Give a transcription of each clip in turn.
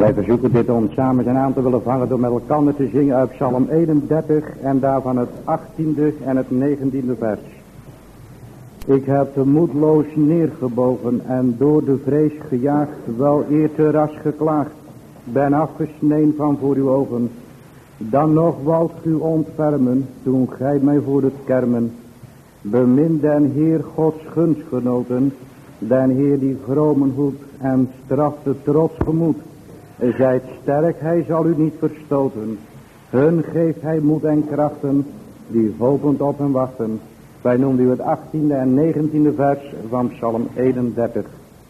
Wij verzoeken dit om samen zijn aan te willen vangen door met elkaar te zingen uit Psalm 31 en daarvan het 18e en het 19e vers. Ik heb de moedloos neergebogen en door de vrees gejaagd, wel eer te ras geklaagd, ben afgesneden van voor uw ogen. Dan nog walt u ontfermen, toen gij mij voor het kermen. Bemin den Heer Gods gunstgenoten, den Heer die vromen hoedt en straft het trots gemoed. Zijt sterk, hij zal u niet verstoten. Hun geeft hij moed en krachten, die hopend op hem wachten. Wij noemen u het 18e en 19e vers van Psalm 31.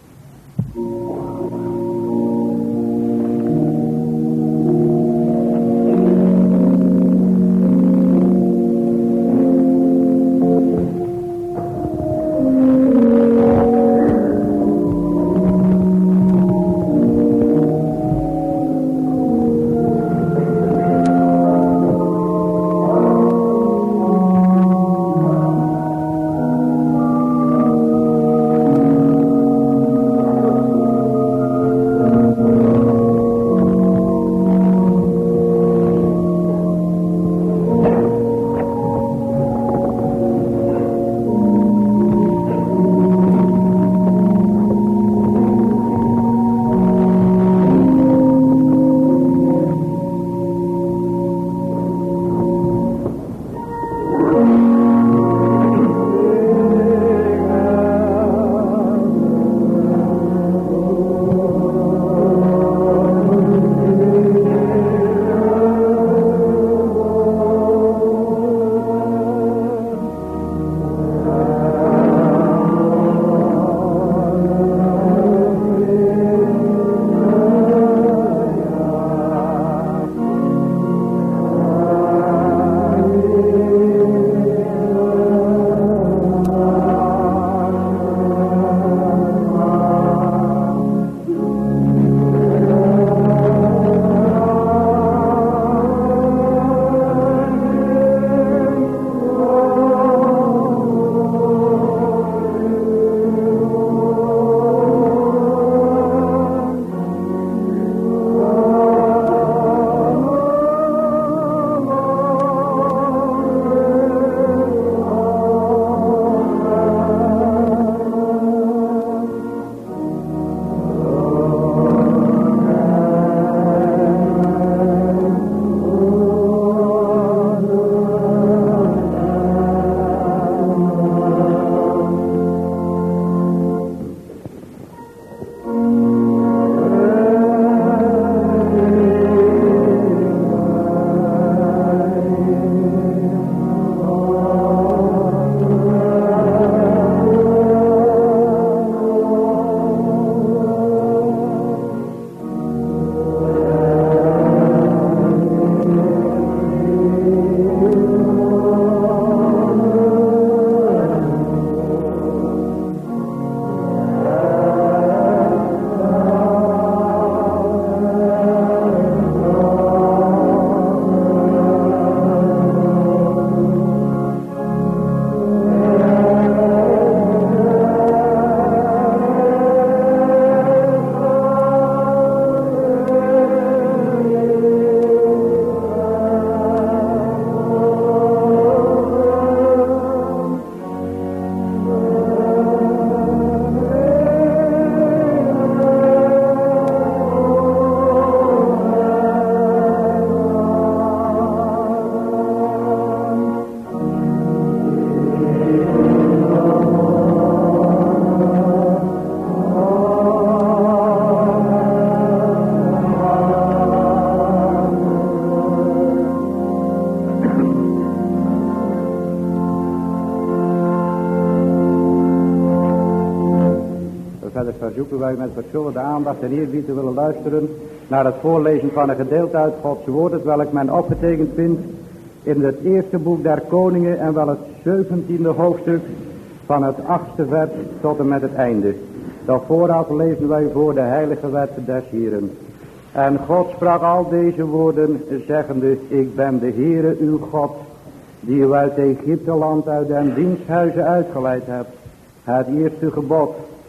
Verzoeken wij met verschillende aandacht en eerbied te willen luisteren naar het voorlezen van een gedeelte uit Gods woord, het welk men opgetekend vindt in het eerste boek der Koningen en wel het 17e hoofdstuk van het 8e vers tot en met het einde. Dat vooraf lezen wij voor de heilige wet des Hieren. En God sprak al deze woorden, zeggende, ik ben de Heere uw God, die u uit Egypteland uit den diensthuizen uitgeleid hebt. Het eerste gebod.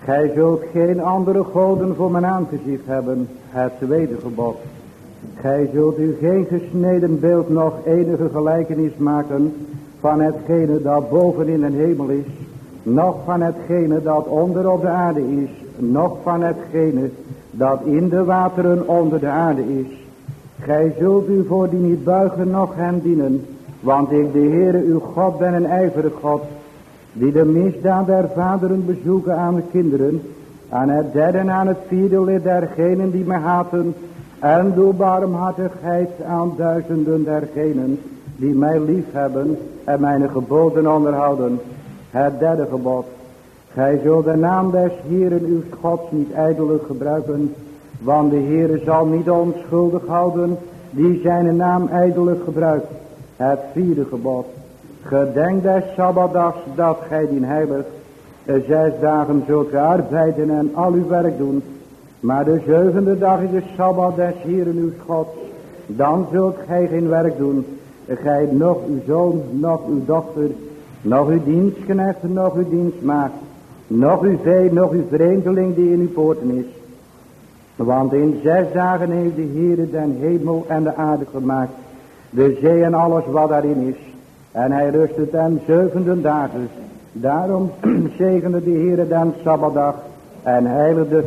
Gij zult geen andere goden voor mijn aangezicht hebben, het tweede gebod. Gij zult u geen gesneden beeld nog enige gelijkenis maken van hetgene dat boven in de hemel is, noch van hetgene dat onder op de aarde is, noch van hetgene dat in de wateren onder de aarde is. Gij zult u voor die niet buigen, noch hen dienen, want ik de Heere uw God ben een ijverig God, die de misdaad der vaderen bezoeken aan de kinderen, aan het derde en aan het vierde lid dergenen die mij haten, en doe barmhartigheid aan duizenden dergenen die mij lief hebben en mijn geboden onderhouden. Het derde gebod. Gij zult de naam des Heeren uw Gods niet ijdelijk gebruiken, want de Heere zal niet onschuldig houden die zijn naam ijdelijk gebruikt. Het vierde gebod. Gedenk des Sabbatdags dat gij dien heilig. 6 dagen zult gij arbeiden en al uw werk doen. Maar de 7e dag is de Sabbat des Heeren uw Gods. Dan zult gij geen werk doen. Gij nog uw zoon, nog uw dochter, nog uw dienstknecht, nog uw dienstmaagd, nog uw vee, nog uw vreemdeling die in uw poorten is. Want in 6 dagen heeft de Heere den hemel en de aarde gemaakt, de zee en alles wat daarin is. En hij rustte ten 7e dagen. Daarom zegende de Heere den Sabbatdag en heiligde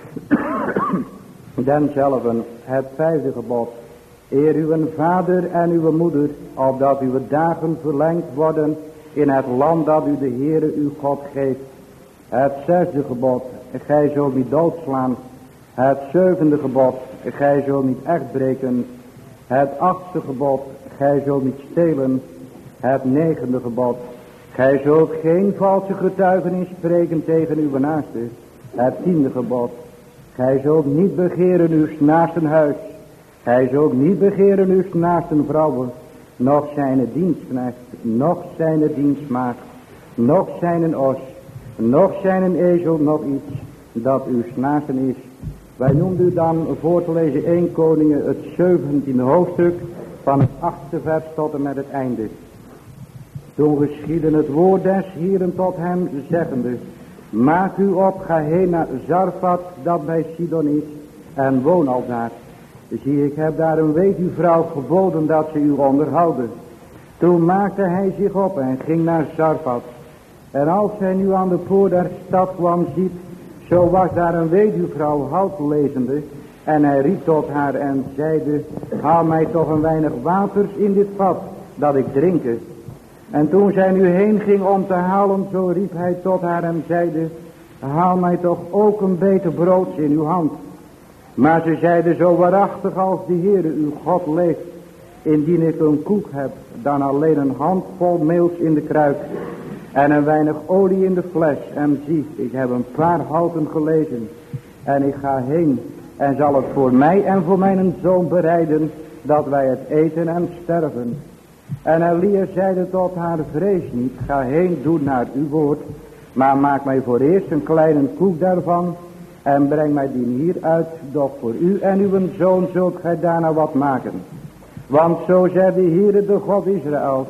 denzelven. Het 5e gebod. Eer uw vader en uw moeder, opdat uw dagen verlengd worden in het land dat u de Heere uw God geeft. Het 6e gebod. Gij zult niet doodslaan. Het 7e gebod. Gij zult niet echt breken. Het 8e gebod. Gij zult niet stelen. Het 9e gebod. Gij zult geen valse getuigenis spreken tegen uw naaste. Het 10e gebod. Gij zult niet begeren uw naasten huis. Gij zult niet begeren uw naasten vrouwen. Nog zijn dienstknecht. Nog zijn dienstmaagd. Nog zijn os. Nog zijn een ezel. Nog iets dat uw naasten is. Wij noemden u dan voor te lezen 1 Koningen het 17e hoofdstuk van het 8e vers tot en met het einde. Toen geschiedde het woord des Heeren tot hem zeggende: maak u op, ga heen naar Zarfat dat bij Sidon is en woon al daar. Zie, ik heb daar een weduwvrouw geboden dat ze u onderhouden. Toen maakte hij zich op en ging naar Zarfat. En als hij nu aan de poort der stad kwam, ziet, zo was daar een weduwvrouw hout lezende. En hij riep tot haar en zeide: haal mij toch een weinig waters in dit vat, dat ik drinken. En toen zij nu heen ging om te halen, zo riep hij tot haar en zeide: haal mij toch ook een beetje broods in uw hand. Maar ze zeide: zo waarachtig als de Heere uw God leeft, indien ik een koek heb, dan alleen een handvol meels in de kruik en een weinig olie in de fles. En zie, ik heb een paar houten gelezen en ik ga heen en zal het voor mij en voor mijn zoon bereiden, dat wij het eten en sterven. En Elia zeide tot haar: vrees niet, ga heen, doe naar uw woord, maar maak mij voor eerst een kleine koek daarvan en breng mij die hier uit, doch voor u en uw zoon zult gij daarna wat maken. Want zo zei de Heere de God Israëls: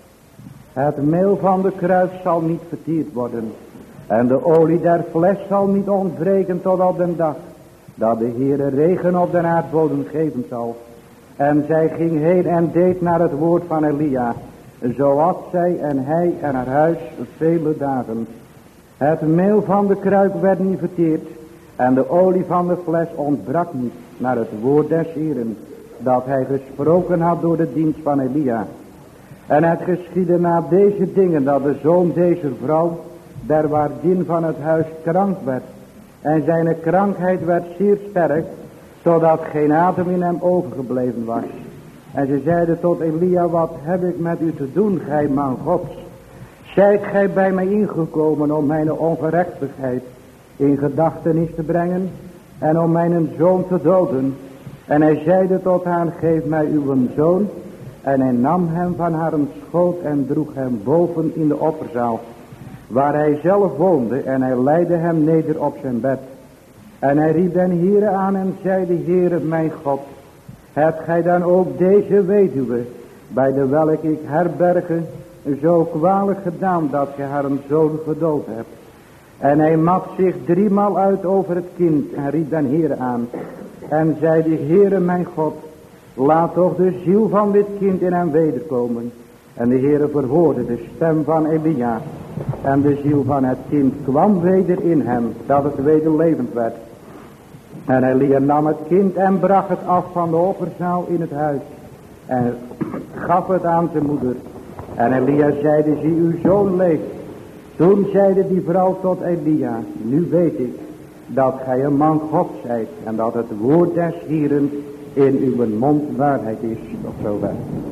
het meel van de kruik zal niet vertierd worden en de olie der fles zal niet ontbreken tot op den dag dat de Heere regen op de aardbodem geven zal. En zij ging heen en deed naar het woord van Elia. Zo at zij en hij en haar huis vele dagen. Het meel van de kruik werd niet verteerd en de olie van de fles ontbrak niet naar het woord des Heeren, dat hij gesproken had door de dienst van Elia. En het geschiedde na deze dingen dat de zoon deze vrouw, der waardin van het huis, krank werd. En zijn krankheid werd zeer sterk, zodat geen adem in hem overgebleven was. En ze zeiden tot Elia: wat heb ik met u te doen, gij man Gods? Zijt gij bij mij ingekomen om mijn ongerechtigheid in gedachtenis te brengen en om mijn zoon te doden? En hij zeide tot haar: geef mij uw zoon. En hij nam hem van haar schoot en droeg hem boven in de opperzaal, waar hij zelf woonde, en hij leidde hem neder op zijn bed. En hij riep den Heere aan en zeide: Heere mijn God, hebt gij dan ook deze weduwe, bij de welke ik herberge, zo kwalijk gedaan dat gij haar een zoon gedood hebt? En hij mat zich 3 maal uit over het kind en riep den Heere aan. En zei de Heere mijn God, laat toch de ziel van dit kind in hem wederkomen. En de Heere verhoorde de stem van Elia. En de ziel van het kind kwam weder in hem, dat het weder levend werd. En Elia nam het kind en bracht het af van de offerzaal in het huis. En gaf het aan zijn moeder. En Elia zeide, zie uw zoon leeft. Toen zeide die vrouw tot Elia, nu weet ik dat gij een man God zijt. En dat het woord des Hieren in uw mond waarheid is. Tot zover.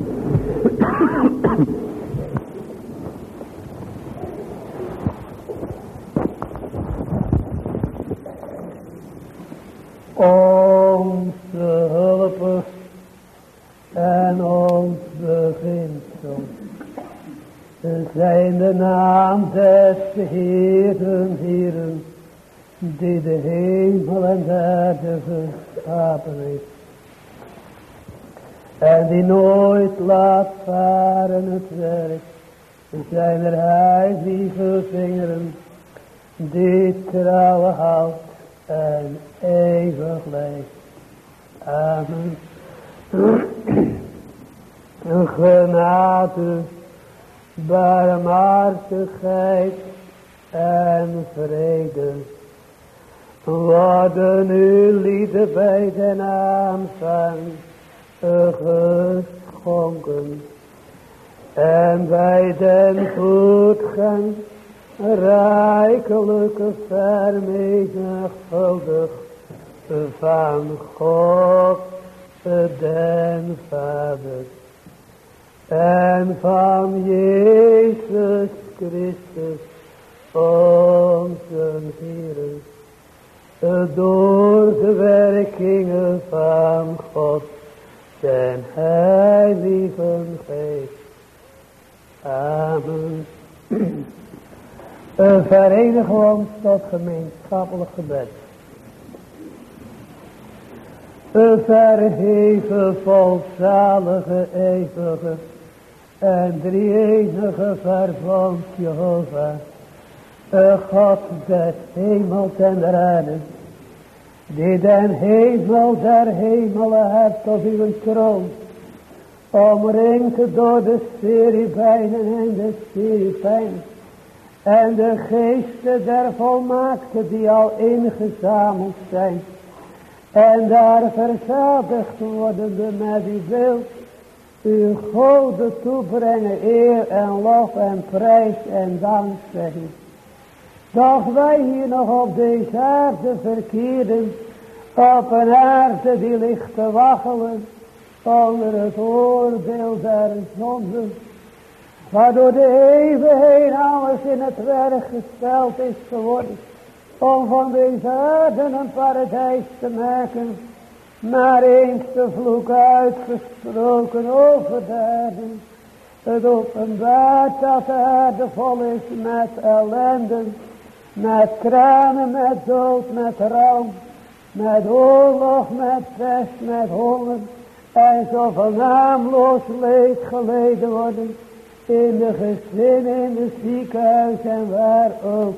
Onze hulp en ons beginsel zijn de naam des Heeren, Heeren, die de hemel en de aarde geschapen heeft. En die nooit laat varen het werk zijn er heilige vingeren, die trouw houdt en eeuwig leeft. Amen. Genade, barmhartigheid en vrede worden u lieden bij den aanvang geschonken en bij den voetgang rijkelijke vermenigvuldigd van God den Vader en van Jezus Christus onze Heer, door de werkingen van God den Heilige Geest. Amen. Verenigen we ons tot gemeenschappelijk gebed. Verheven, volzalige, eeuwige en drie-enige verbond Jehovah, God des hemels en der aarde, die den hemel der hemelen hebt op uw troon, omringd door de cherubijnen en de cherubijnen, en de geesten der volmaakten die al ingezameld zijn, en daar verzadigd worden met uw beeld, uw goden toebrengen, eer en lof en prijs en dankzegging. Doch wij hier nog op deze aarde verkeerden, op een aarde die ligt te waggelen onder het oordeel der zonden, waardoor de eeuwigheid alles in het werk gesteld is geworden, om van deze aarde een paradijs te maken, maar eens de vloek uitgesproken over de aarde. Het openbaart dat de aarde vol is met ellende, met tranen, met dood, met rouw, met oorlog, met pest, met honger, en zoveel naamloos leed geleden worden, in de gezinnen, in de ziekenhuizen en waar ook.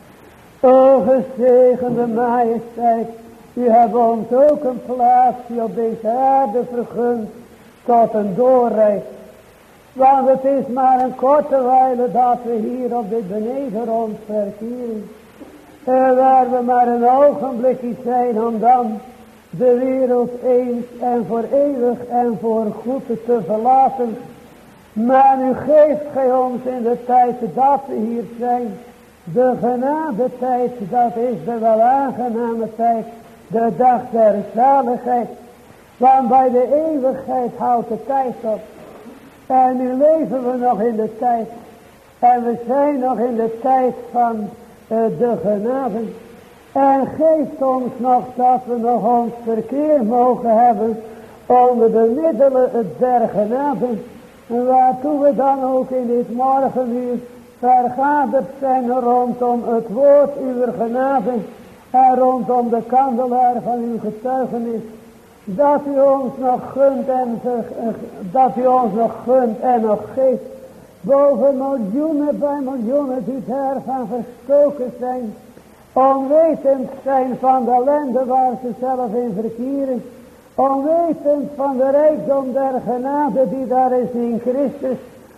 O gezegende majesteit, u hebt ons ook een plaatsje op deze aarde vergund tot een doorreis. Want het is maar een korte wijle dat we hier op dit benedenrond verkeren. Waar we maar een ogenblikje zijn om dan de wereld eens en voor eeuwig en voor goed te verlaten. Maar nu geeft gij ons in de tijd dat we hier zijn, de genadetijd, dat is de wel aangename tijd, de dag der zaligheid. Want bij de eeuwigheid houdt de tijd op. En nu leven we nog in de tijd. En we zijn nog in de tijd van de genade. En geeft ons nog dat we nog ons verkeer mogen hebben onder de middelen der genade. Waartoe we dan ook in dit morgenuur vergaderd zijn rondom het woord uw genade. En rondom de kandelaar van uw getuigenis. Dat u ons nog gunt en nog geeft boven miljoenen bij miljoenen die daarvan verstoken zijn, onwetend zijn van de ellende waar ze zelf in verkeren, onwetend van de rijkdom der genade die daar is in Christus,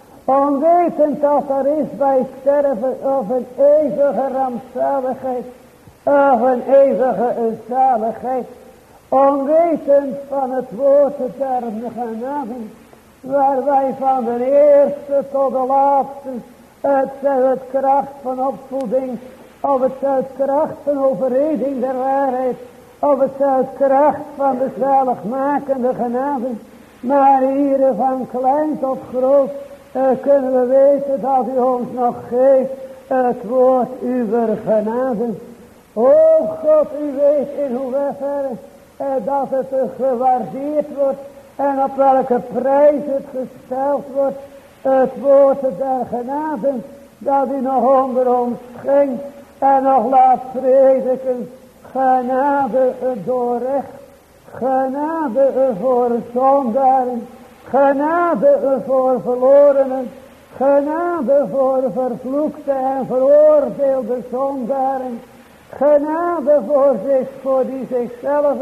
onwetend dat er is bij sterven of een eeuwige rampzaligheid, of een eeuwige zaligheid, onwetend van het woord der genade, waar wij van de eerste tot de laatste, het zij het kracht van opvoeding, of het zij het kracht van overreding der waarheid, of het zij het kracht van de zaligmakende genade, maar hier van klein tot groot, kunnen we weten dat u ons nog geeft het woord uw genade. O God, u weet in hoeverre dat het gewaardeerd wordt en op welke prijs het gesteld wordt, het woord der genade, dat u nog onder ons schenkt en nog laat prediken. Genade door recht, genade voor zondaren, genade voor verlorenen, genade voor vervloekte en veroordeelde zondaren, genade voor die zichzelf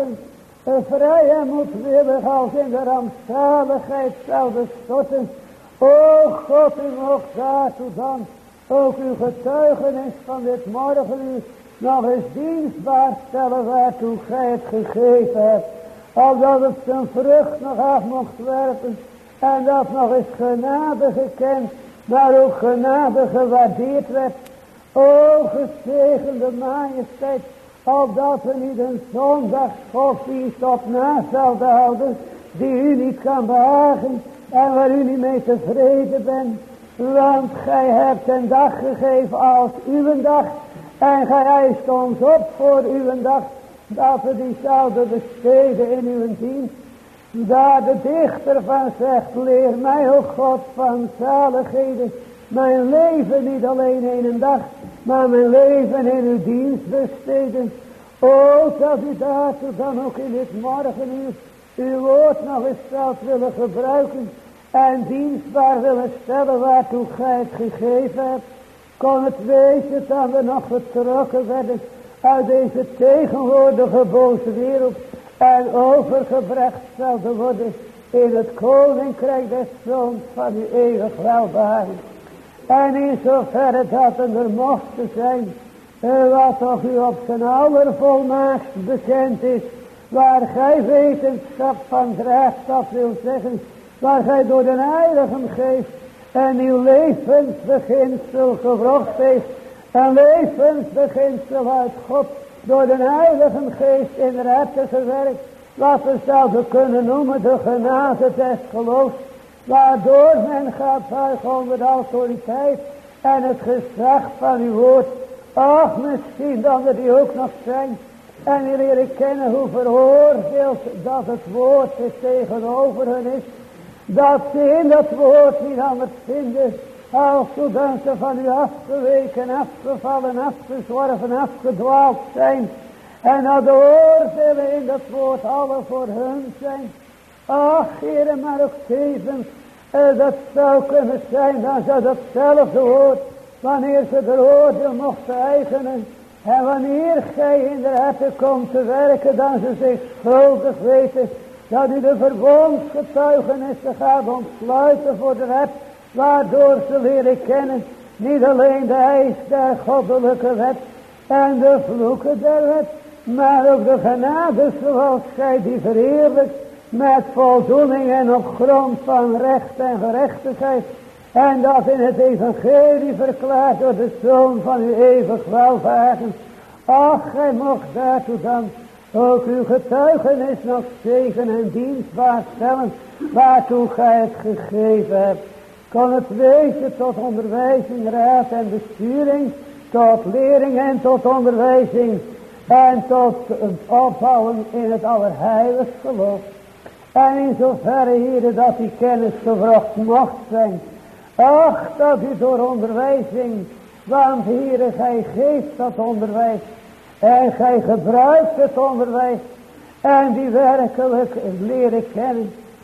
vrij en moedwillig als in de rampzaligheid zouden storten. O God, u mocht daartoe dan ook uw getuigenis van dit morgenuur nog eens dienstbaar stellen waartoe gij het gegeven hebt. Opdat het zijn vrucht nog af mocht werpen en dat nog eens genade gekend, maar ook genade gewaardeerd werd. O gezegende majesteit, opdat we niet een zondagsgodsdienst op na zouden houden, die u niet kan behagen en waar u niet mee tevreden bent. Want gij hebt een dag gegeven als uw dag en gij eist ons op voor uw dag, dat we die zouden besteden in uw dienst. Daar de dichter van zegt, leer mij, o God, van zaligheden, mijn leven niet alleen in een dag, maar mijn leven in uw dienst besteden. O, dat u daartoe dan ook in dit morgenuur uw woord nog eens zelf willen gebruiken en dienstbaar willen stellen waartoe gij het gegeven hebt. Kon het wezen dat we nog getrokken werden uit deze tegenwoordige boze wereld en overgebracht zouden worden in het koninkrijk des zoons van uw eeuwig welbehagen. En in zoverre dat er mocht zijn, wat toch u op zijn allervolmaakst bekend is, waar gij wetenschap van draagt, dat wil zeggen, waar gij door de Heiligen Geest en uw levensbeginsel gewrocht heeft, een levensbeginsel uit God, door de Heiligen Geest in de harten gewerkt, wat we zouden kunnen noemen de genade des geloofs, waardoor men gaat buigen onder de autoriteit en het gezag van uw woord. Ach, misschien dat er die ook nog zijn en die leren kennen hoe veroordeeld dat het woord is tegenover hen is, dat ze in dat woord niet anders vinden als zodat ze van u afgeweken, afgevallen, afgezworven, afgedwaald zijn en dat de oordelen in dat woord alle voor hun zijn. Ach, Heere, maar ook tevens, dat zou kunnen zijn, dan zou datzelfde woord, wanneer ze de oordeel mochten eigenen, en wanneer gij in de harten komt te werken, dan ze zich schuldig weten, dat u de verbondsgetuigenissen gaat ontsluiten voor de wet, waardoor ze leren kennen, niet alleen de eis der goddelijke wet en de vloeken der wet, maar ook de genade zoals gij die verheerlijkt, met voldoening en op grond van recht en gerechtigheid. En dat in het evangelie verklaard door de Zoon van uw eeuwig welvagen. Ach, gij mocht daartoe dan ook uw getuigenis nog zegen en dienstbaar stellen, waartoe gij het gegeven hebt. Kon het wezen tot onderwijzing, raad en besturing, tot lering en tot onderwijzing en tot opbouwen in het allerheiligst geloof. En in zoverre, Heere, dat die kennis gewrocht mocht zijn. Ach, dat u door onderwijzing, want Heere, gij geeft dat onderwijs. En gij gebruikt het onderwijs. En die werkelijk leren kennen.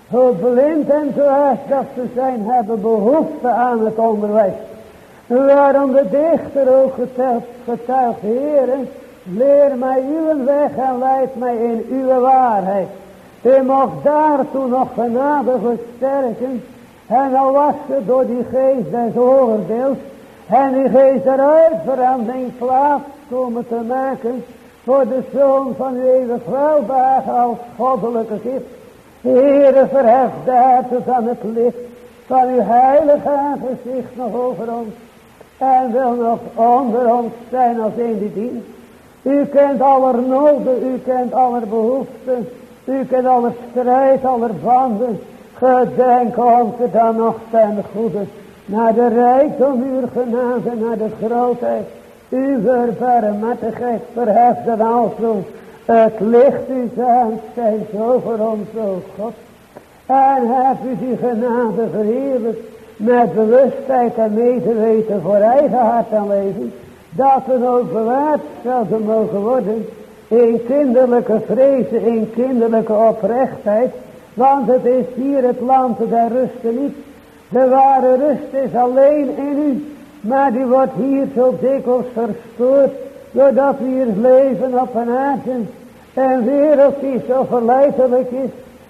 hoe blind en dwaas dat ze zijn, hebben behoefte aan het onderwijs. Waarom de dichter ook getuigt, Heere, leer mij uw weg en leid mij in uw waarheid. U mocht daartoe nog genadig versterken. En al was het door die geest des oordeels en die geest der uitverandering plaats komen te maken voor de Zoon van uw eeuwig welbehagen als goddelijke gift. Heere, verhef daartoe dan het licht van uw heilige aangezicht nog over ons. En wil nog onder ons zijn als een die dient. U kent aller noden, u kent aller behoeften, u kent aller strijd, aller banden. Gedenk ons dan nog ten goede, naar de rijkdom uw genade, naar de grootheid, uw barmhartigheid, verhef dan alzo het licht uw aanschijnt over ons, o God. En heb u die genade verheerlijkt met bewustheid en medeweten voor eigen hart en leven, dat we ook bewaard zouden mogen worden in kinderlijke vrezen, in kinderlijke oprechtheid. Want het is hier het land der rusten niet. De ware rust is alleen in u. Maar die wordt hier zo dikwijls verstoord. Doordat we hier leven op een aarde. En wereld die zo verleidelijk is.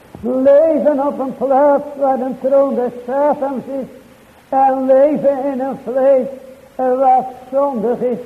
Leven op een plaats waar een troon des Satans is. En leven in een vlees wat zondig is.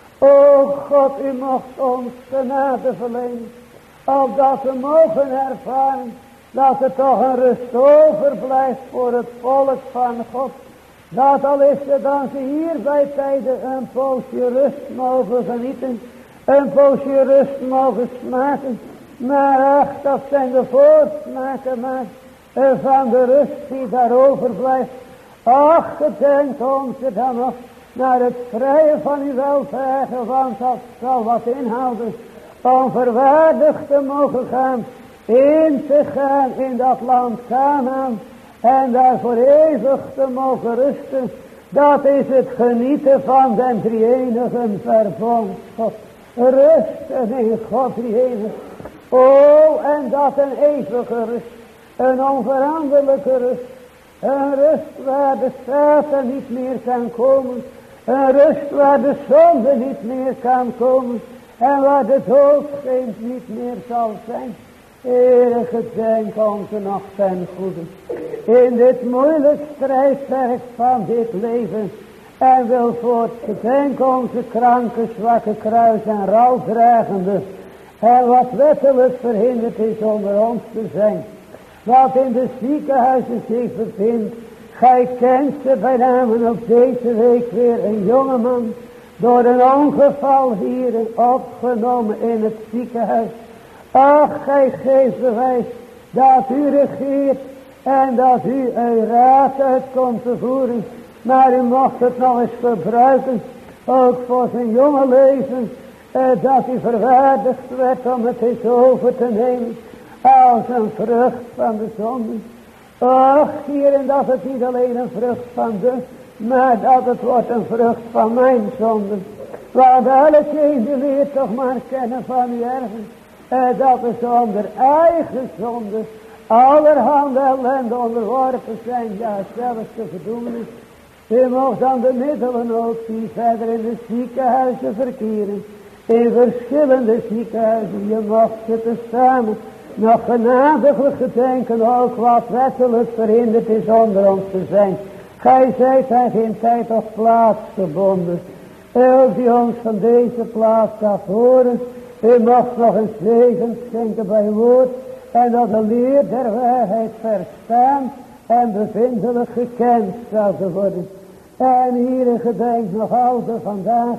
O God, u mocht ons genade verlenen. Opdat we mogen ervaren dat er toch een rust overblijft voor het volk van God. Dat al is het dan ze hier bij tijden een poosje rust mogen genieten. Een poosje rust mogen smaken. Maar ach, dat zijn de voorsmaken maar van de rust die daarover blijft. Ach, gedenk ons er dan nog naar het vrije van uw welvagen, want dat zal wat inhouden. Om verwaardigd te mogen gaan, in te gaan in dat land Kanaan. En daar voor eeuwig te mogen rusten. Dat is het genieten van den drie-enigen verbond God. Rusten in God drie-enig. Oh, en dat een eeuwige rust. Een onveranderlijke rust. Een rust waar de Satan niet meer kan komen. Een rust waar de zonde niet meer kan komen. En waar de doodgeest niet meer zal zijn. Heere, gedenk ons nog ten goede. In dit moeilijk strijdwerk van dit leven. En wil voort gedenk onze kranke, zwakke, kruis en rouwdragende. En wat wettelijk verhinderd is onder ons te zijn. Wat in de ziekenhuizen zich bevindt. Gij kent ze bij namen op deze week weer een jongeman. Door een ongeval hier opgenomen in het ziekenhuis. Ach, gij geeft bewijs dat u regeert en dat u uw raad uit komt te voeren. Maar u mocht het nog eens gebruiken, ook voor zijn jonge leven, dat hij verwaardigd werd om het eens over te nemen als een vrucht van de zonde. Ach, hierin dat het niet alleen een vrucht van de, maar dat het wordt een vrucht van mijn zonde. Want elke leert toch maar kennen van uw erven. Dat we zonder eigen zonde allerhande ellende onderworpen zijn, ja zelfs de verdoemenis. U mocht dan de middelen ook die verder in de ziekenhuizen verkeren. In verschillende ziekenhuizen, je mocht ze tezamen nog genadiglijk gedenken ook wat wettelijk verhinderd is onder ons te zijn. Gij zijt aan geen tijd of plaats gebonden. Elk die ons van deze plaats gaat horen. U mocht nog een zegen schenken bij woord. En dat de leer der waarheid verstaan. En bevindelijk gekend zouden worden. En hier gedenk nog altijd vandaag.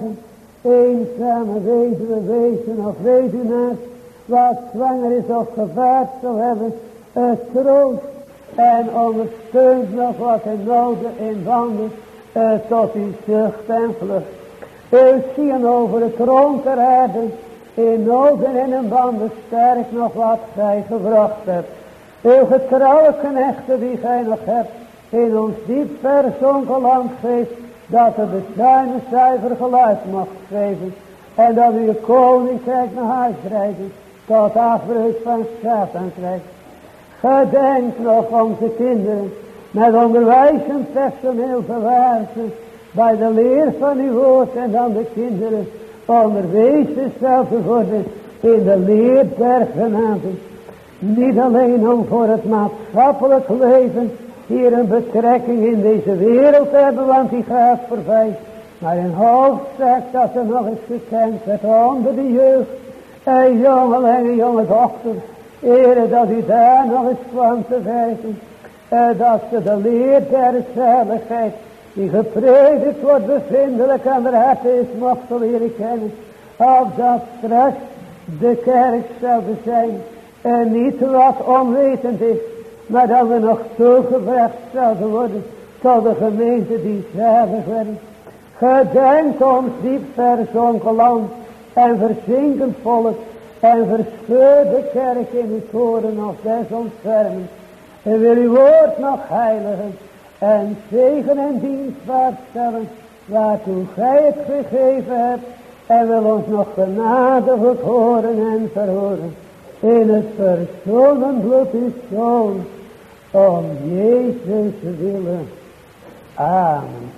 Eenzame weduwe, wezen of weduwnaar. Wat zwanger is of gevaard zal hebben. Troost. En ondersteunt nog wat in noden in wanden. Tot uw zucht en vlucht. U zien over het rond ter aarde. In noden en in banden sterk nog wat gij gebracht hebt. Uw getrouwe knechten die gij nog hebt. In ons diep verzonken land geeft. Dat er de zuine zuiver geluid mocht geven. En dat u uw koninkrijk naar huis brengt. Tot afbreuk van Satan krijgt. Gedenk nog onze kinderen met onderwijzend personeel verwaarsen bij de leer van uw woord en dan de kinderen onderwezen zelf te worden in de leer der genade. Niet alleen om voor het maatschappelijk leven hier een betrekking in deze wereld te hebben, want die gaat voorbij. Maar in hoofdzaak dat er nog eens gekend werd onder de jeugd. En jongelingen en jonge dochters. Ere dat u daar nog eens kwam te wijzen. Dat ze de leer der zaligheid die gepredikt wordt bevindelijk aan de hart is mochten leren kennen. Opdat straks de kerk zou zijn. En niet wat onwetend is. Maar dat we nog toegebracht zouden worden tot de gemeente die zalig werden. Gedenk ons diep verzonken land en verzinkend volk en verscheur de kerk in uw toren of des ontfermen. En wil uw woord nog heiligen en zegen en dienstbaar stellen waartoe gij het gegeven hebt en wil ons nog genadiglijk horen en verhoren in het verzonnen bloed uw zoon om Jezus willen. Amen.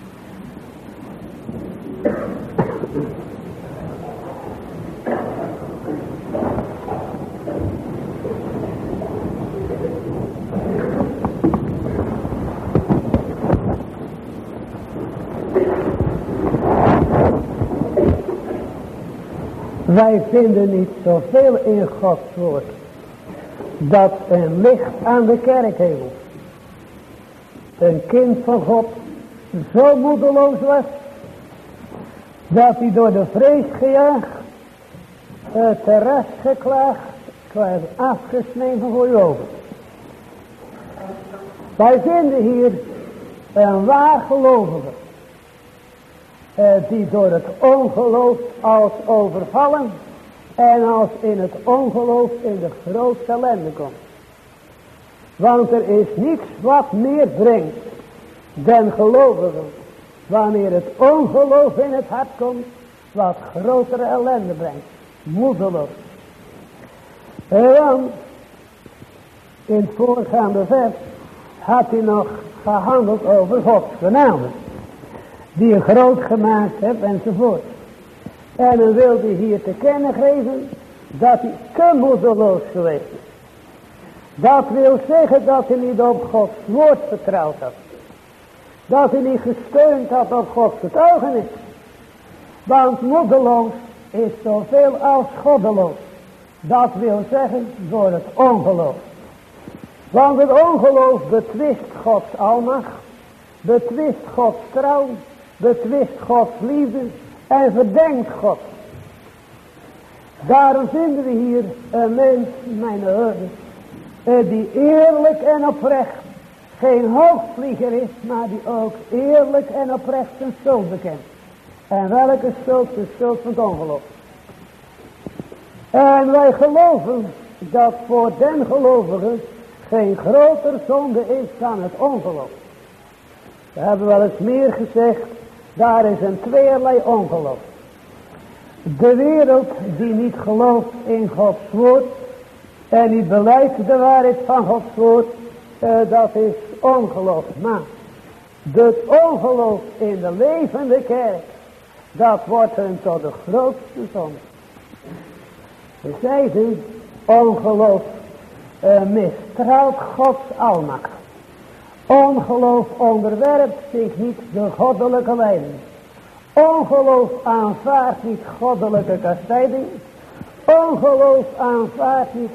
Wij vinden niet zoveel in Gods woord dat een licht aan de kerkhemel, een kind van God, zo moedeloos was, dat hij door de vrees gejaagd, terras geklaagd, kwijt afgesneden voor je ogen. Wij vinden hier een waar gelovige, die door het ongeloof als overvallen en als in het ongeloof in de grootste ellende komt. Want er is niets wat meer brengt dan gelovigen, wanneer het ongeloof in het hart komt, wat grotere ellende brengt. Moedeloos. Want in het voorgaande vers had hij nog gehandeld over Gods genade, die je groot gemaakt hebt enzovoort. En dan wilde hij hier te kennen geven dat hij te moedeloos geweest is. Dat wil zeggen dat hij niet op Gods woord vertrouwd had. Dat hij niet gesteund had op Gods getuigenis. Want moedeloos is zoveel als goddeloos. Dat wil zeggen door het ongeloof. Want het ongeloof betwist Gods almacht, betwist Gods trouw, betwist Gods liefde en verdenkt God. Daarom vinden we hier een mens, mijn herders, die eerlijk en oprecht geen hoogvlieger is, maar die ook eerlijk en oprecht zijn schuld bekent. En welke schuld? De schuld van het ongeloof. En wij geloven dat voor den gelovigen geen groter zonde is dan het ongeloof. We hebben wel eens meer gezegd, daar is een tweeërlei ongeloof. De wereld die niet gelooft in Gods woord en niet belijdt de waarheid van Gods woord, dat is ongeloof. Maar het ongeloof in de levende kerk, dat wordt hun tot de grootste zonde. We zeiden, ongeloof mistrouwt Gods almacht. Ongeloof onderwerpt zich niet de goddelijke leiding. Ongeloof aanvaardt niet goddelijke kastijding. Ongeloof aanvaardt niet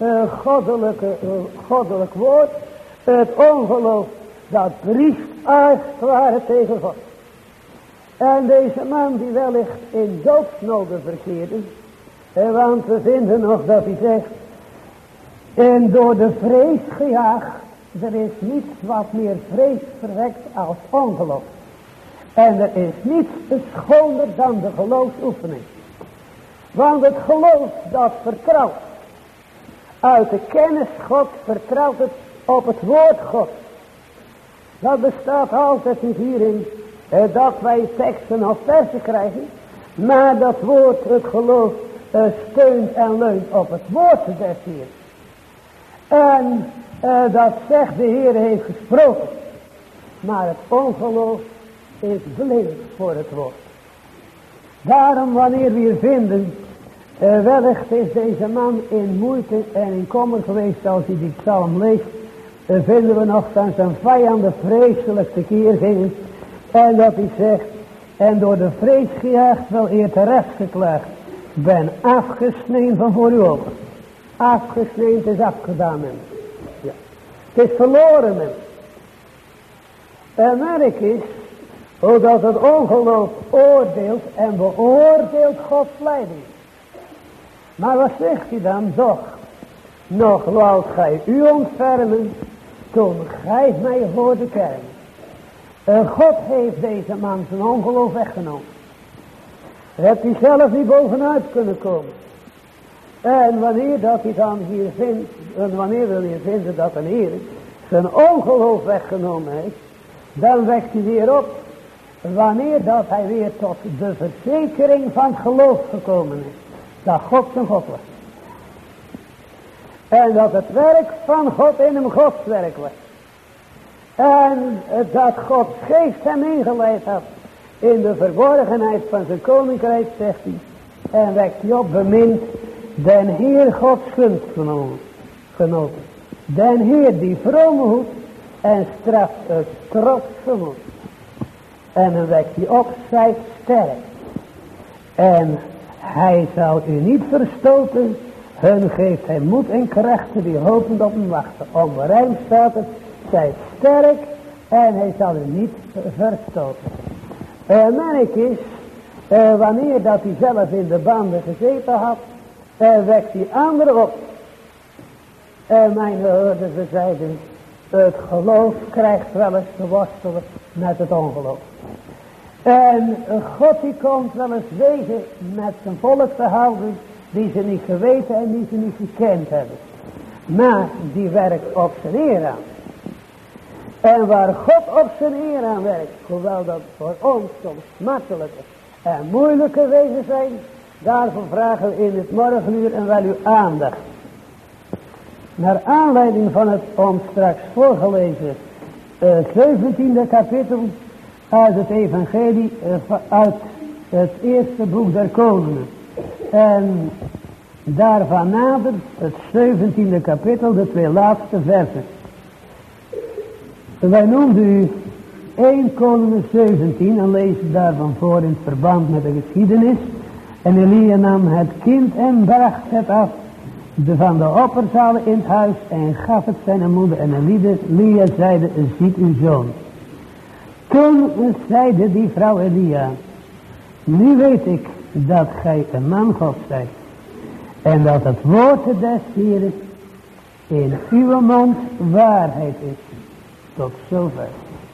goddelijk woord. Het ongeloof dat briest als het ware tegen God. En deze man die wellicht in doodsnoden verkeerde, want we vinden nog dat hij zegt, en door de vrees gejaagd, er is niets wat meer vrees verwekt als ongeloof. En er is niets schoner dan de geloofsoefening. Want het geloof dat vertrouwt, uit de kennis God vertrouwt het op het woord God. Dat bestaat altijd niet hierin dat wij teksten of versen krijgen, maar dat woord, het geloof, steunt en leunt op het woord des Heers. En dat zegt de Heer heeft gesproken. Maar het ongeloof is blind voor het woord. Daarom wanneer we hier vinden, wellicht is deze man in moeite en in kommer geweest als hij die psalm leest, vinden we nog dat zijn vijanden vreselijk tekeer gingen. En dat hij zegt, en door de vrees gejaagd wel eer terecht geklaagd, ben afgesneden van voor uw ogen. Afgesneden, het is afgedaan, mensen. Ja. Het is verloren, mensen. En merk is, hoe dat het ongeloof oordeelt en beoordeelt Gods leiding. Maar wat zegt hij dan? Doch, nog woudt gij u ontfermen, toen gij mij voor de kern. God heeft deze man zijn ongeloof weggenomen. Daar hebt hij zelf niet bovenuit kunnen komen. En wanneer dat hij dan hier vindt, en wanneer wil je vinden dat een Heer zijn ongeloof weggenomen heeft, dan wekt hij weer op. Wanneer dat hij weer tot de verzekering van geloof gekomen is. Dat God zijn God was. En dat het werk van God in hem Gods werk was. En dat Gods geest hem ingeleid had. In de verborgenheid van zijn koninkrijk, zegt hij. En wekt hij op, bemint den Heer Gods gunst genoten. Den Heer die vrome hoedt en straft het trots gemoed. En dan wekt hij op, zijt sterk. En hij zal u niet verstoten. Hun geeft hij moed en krachten die hopend op hem wachten. Overeind staat het, zijt sterk en hij zal u niet verstoten. Merk is, wanneer dat hij zelf in de banden gezeten had, wekt hij anderen op. Mijn hoorders zeiden, het geloof krijgt wel eens te worstelen met het ongeloof. En God die komt wel eens wezen met zijn volk te houden die ze niet geweten en die ze niet gekend hebben. Maar die werkt op zijn eer aan. En waar God op zijn eer aan werkt, hoewel dat voor ons soms smartelijke en moeilijke wegen zijn, daarvoor vragen we in het morgenuur en wel uw aandacht. Naar aanleiding van het ons straks voorgelezen 17e kapitel uit het evangelie, uit het eerste boek der Koningen. En daarvan nadert het 17e kapitel, de twee laatste versen. Wij noemden u 1 Koningen 17 en lezen daarvan voor in het verband met de geschiedenis. En Elia nam het kind en bracht het af van de opperzalen in het huis en gaf het zijn moeder. En Elia zeide, ziet uw zoon. Toen zeide die vrouw Elia, nu weet ik dat gij een man God zijt. En dat het woord des Heeren in uw mond waarheid is. Tot zover.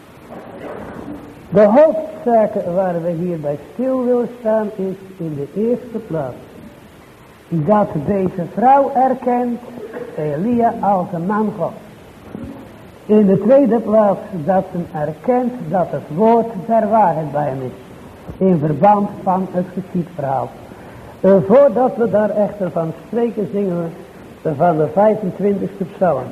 De hoofdzaak waar we hierbij stil willen staan is in de eerste plaats dat deze vrouw erkent Elia als een man God. In de tweede plaats dat ze erkent dat het woord der waarheid bij hem is. In verband van het geschiedverhaal. Voordat we daar echter van spreken, zingen we van de 25e psalm.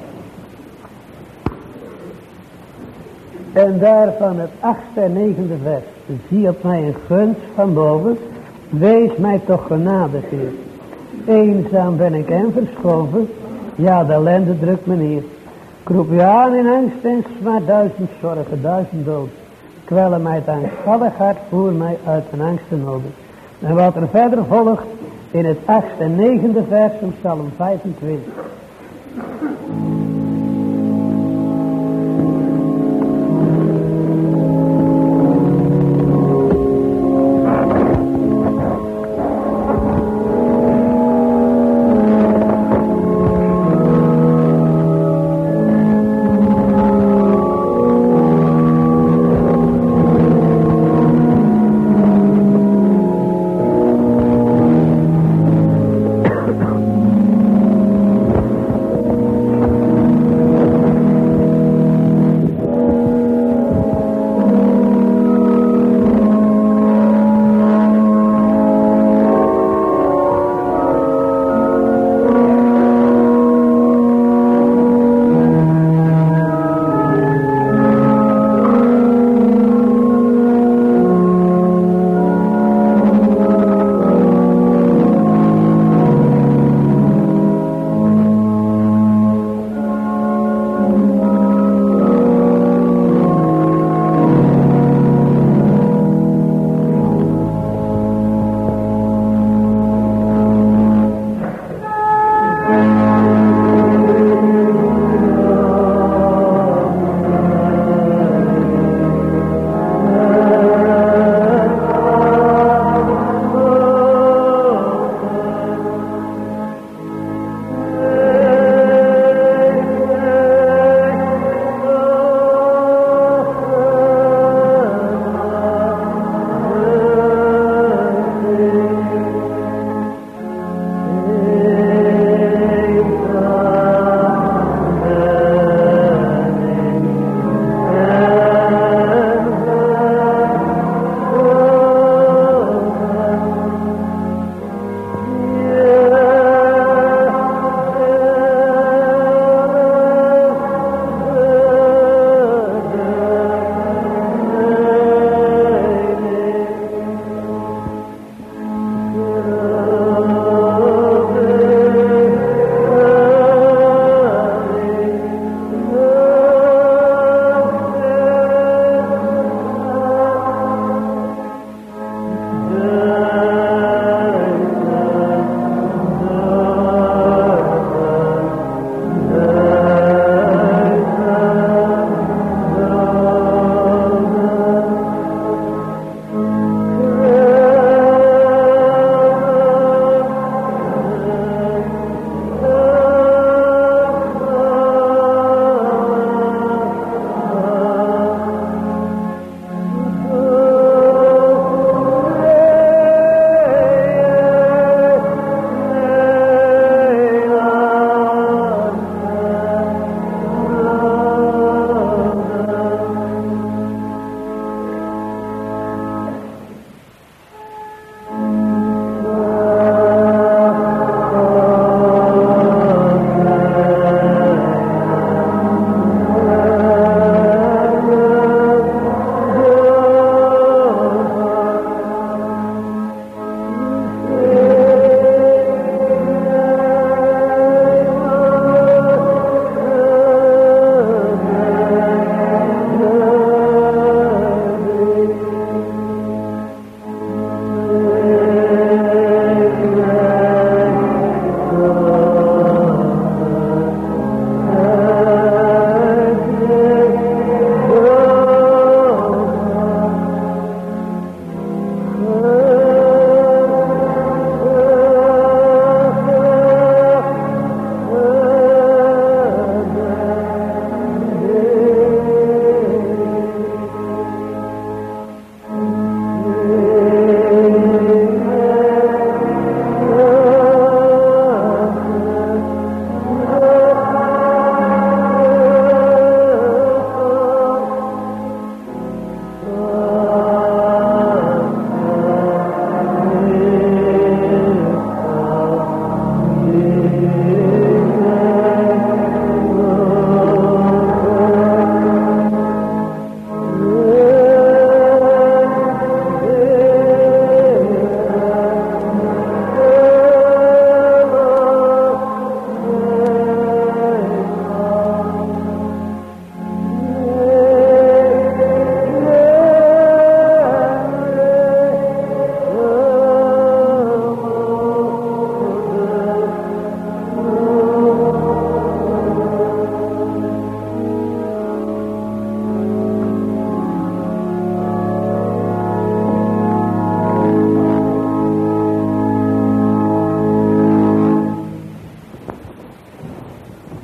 En daarvan het 8e en 9e vers. Zie op mij een gunst van boven. Wees mij toch genadig, Heer. Eenzaam ben ik en verschoven. Ja, de ellende drukt me neer. Ik roep u aan in angst en smaad, 1000 zorgen, 1000 dood. Kwellen mij het angstvallig hart, voer mij uit een angst en noden. En wat er verder volgt in het 8e en 9e vers van Psalm 25.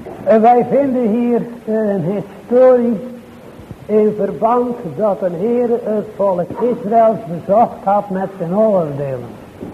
Wij vinden hier een historie in verband dat een Heer het volk Israëls bezocht had met zijn oordelen.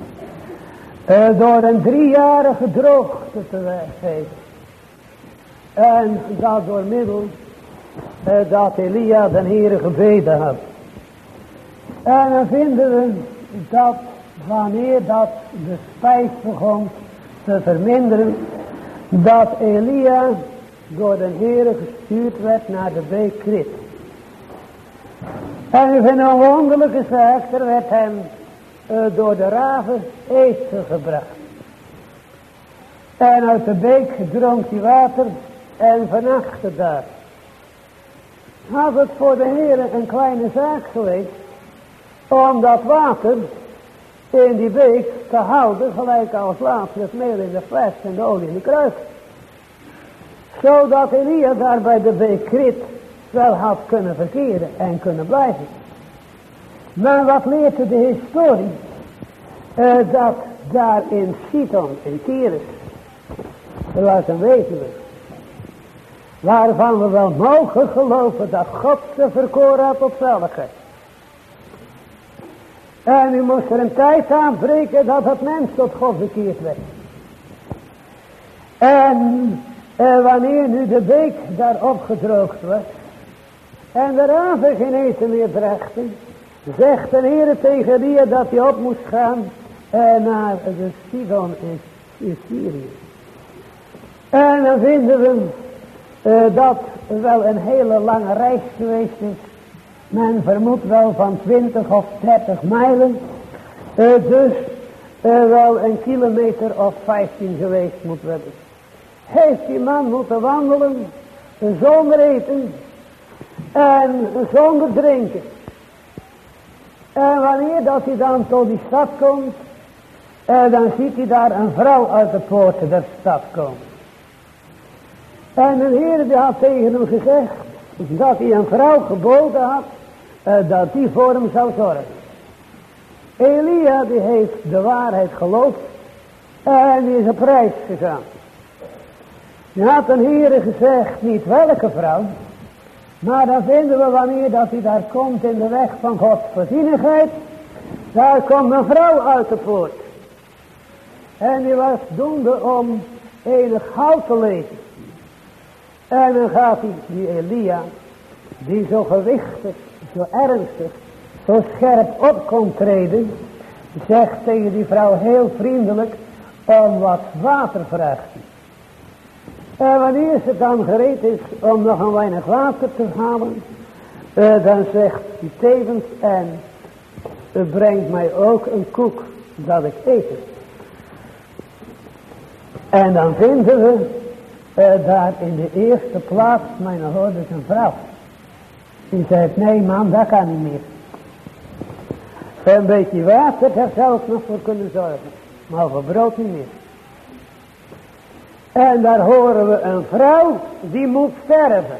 Door een 3-jarige droogte te geven. En dat door middel dat Elia de Heer gebeden had. En dan vinden we dat wanneer dat de spijs begon te verminderen, dat Elia door de Heer gestuurd werd naar de beek Krit. En in een wonderlijke zaak, er werd hem door de raven eten gebracht. En uit de beek dronk hij water en vernachtte daar. Had het voor de Heer een kleine zaak geweest om dat water in die beek te houden, gelijk als later het meel in de fles en de olie in de kruik. Zodat Elia daar bij de beek Krit wel had kunnen verkeren en kunnen blijven. Maar wat leert de historie? Dat daar in Sidon, in Tyrus, er was een weduwe, waarvan we wel mogen geloven dat God ze verkoren had tot zaligheid. En u moest er een tijd aanbreken dat het mens tot God bekeerd werd. En wanneer nu de beek daar opgedroogd was en de raven geen eten meer brachten, zegt de Heer tegen Elia dat hij op moest gaan naar de Sidon in Syrië. En dan vinden we dat wel een hele lange reis geweest is. Men vermoedt wel van 20 of 30 mijlen. Dus wel een kilometer of 15 geweest moet worden. Heeft die man moeten wandelen zonder eten en zonder drinken. En wanneer dat hij dan tot die stad komt, dan ziet hij daar een vrouw uit de poorten der stad komen. En de Heer die had tegen hem gezegd dat hij een vrouw geboden had, dat die voor hem zou zorgen. Elia die heeft de waarheid geloofd en die is op reis gegaan. Die had een Heer gezegd, niet welke vrouw, maar dan vinden we wanneer dat hij daar komt in de weg van Gods voorzienigheid, daar komt een vrouw uit de poort. En die was doende om enig hout te lezen. En dan gaat die Elia, die zo gewichtig, zo ernstig, zo scherp op kon treden, zegt tegen die vrouw heel vriendelijk om wat water vraagt. En wanneer ze dan gereed is om nog een weinig water te halen, dan zegt hij tevens en brengt mij ook een koek dat ik eten. En dan vinden we daar in de eerste plaats mijn hoorde zijn vrouw. Die zegt, nee man, dat kan niet meer. Een beetje water, daar zou ik nog voor kunnen zorgen. Maar voor brood niet meer. En daar horen we een vrouw die moet sterven.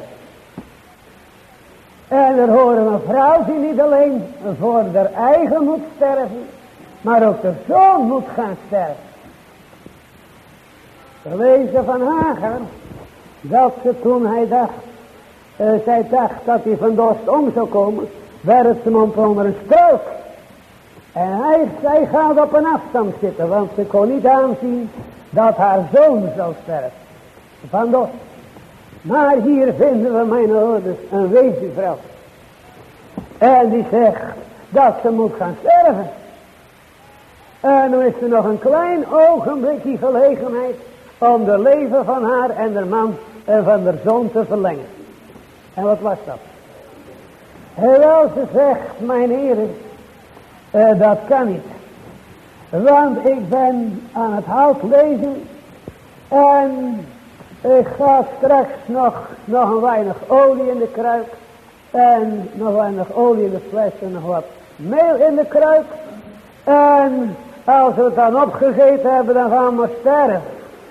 En daar horen we een vrouw die niet alleen voor haar eigen moet sterven, maar ook de zoon moet gaan sterven. We lezen van Hagar dat ze toen hij dacht, zij dacht dat hij van dorst om zou komen, werd ze hem onder een strook. En zij gaat op een afstand zitten, want ze kon niet aanzien dat haar zoon zou sterven. Van dorst. Maar hier vinden we mijn ouders een weesvrouw. En die zegt dat ze moet gaan sterven. En dan is er nog een klein ogenblikje gelegenheid om de leven van haar en de man en van de zoon te verlengen. En wat was dat? Wel, ze zegt, mijn heren, dat kan niet. Want ik ben aan het hout lezen en ik ga straks nog een weinig olie in de kruik en nog weinig olie in de fles en nog wat meel in de kruik. En als we het dan opgegeten hebben, dan gaan we sterven.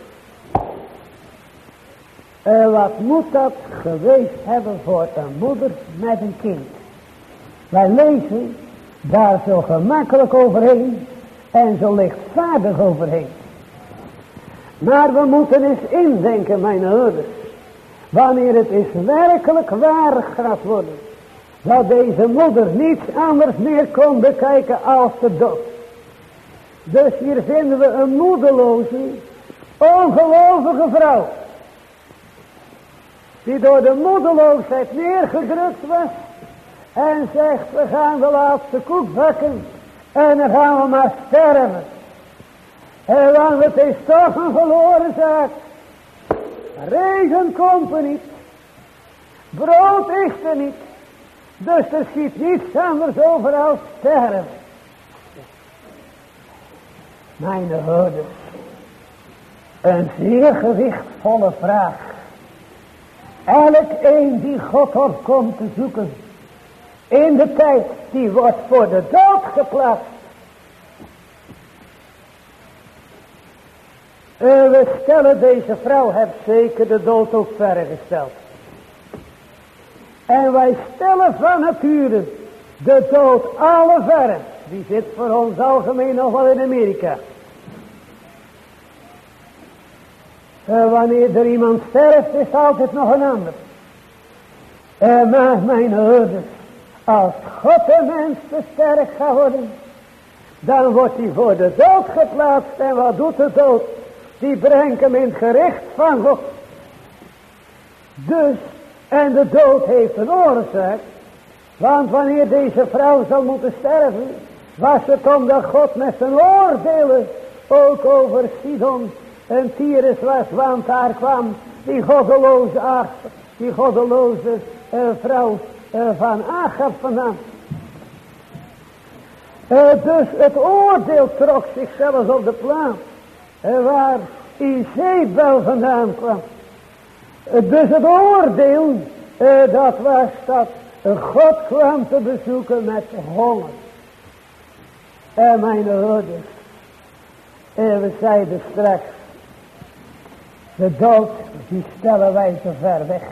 Wat moet dat geweest hebben voor een moeder met een kind? Wij lezen daar zo gemakkelijk overheen en zo lichtvaardig overheen. Maar we moeten eens indenken, mijn ouders. Wanneer het is werkelijk waar gaat worden. Dat deze moeder niets anders meer kon bekijken als de dood. Dus hier vinden we een moedeloze, ongelovige vrouw. Die door de moedeloosheid neergedrukt was. En zegt, we gaan de laatste koek bakken. En dan gaan we maar sterven. En want het is toch een verloren zaak. Regen komt er niet. Brood is er niet. Dus er schiet niets anders over als sterven. Mijn ouders. Een zeer gewichtvolle vraag. Elk een die God op komt te zoeken. In de tijd die wordt voor de dood geplaatst. We stellen deze vrouw heeft zeker de dood ook verre gesteld. En wij stellen van nature de dood alle verre. Die zit voor ons algemeen nog wel in Amerika. Wanneer er iemand sterft is altijd nog een ander. Maar mijn ouders, als God een mens te sterk gaat worden, dan wordt hij voor de dood geplaatst. En wat doet de dood? Die brengt hem in het gericht van God. Dus, en de dood heeft een oorzaak. Want wanneer deze vrouw zal moeten sterven, was het omdat God met zijn oordelen ook over Sidon en Tyrus was. Want daar kwam die goddeloze vrouw van Agab vandaan. Dus het oordeel trok zich zelfs op de plaats. Waar Izebel vandaan kwam. Dus het oordeel, dat was dat God kwam te bezoeken met honger. En mijn ouders, we zeiden straks, de dood, die stellen wij zo ver weg.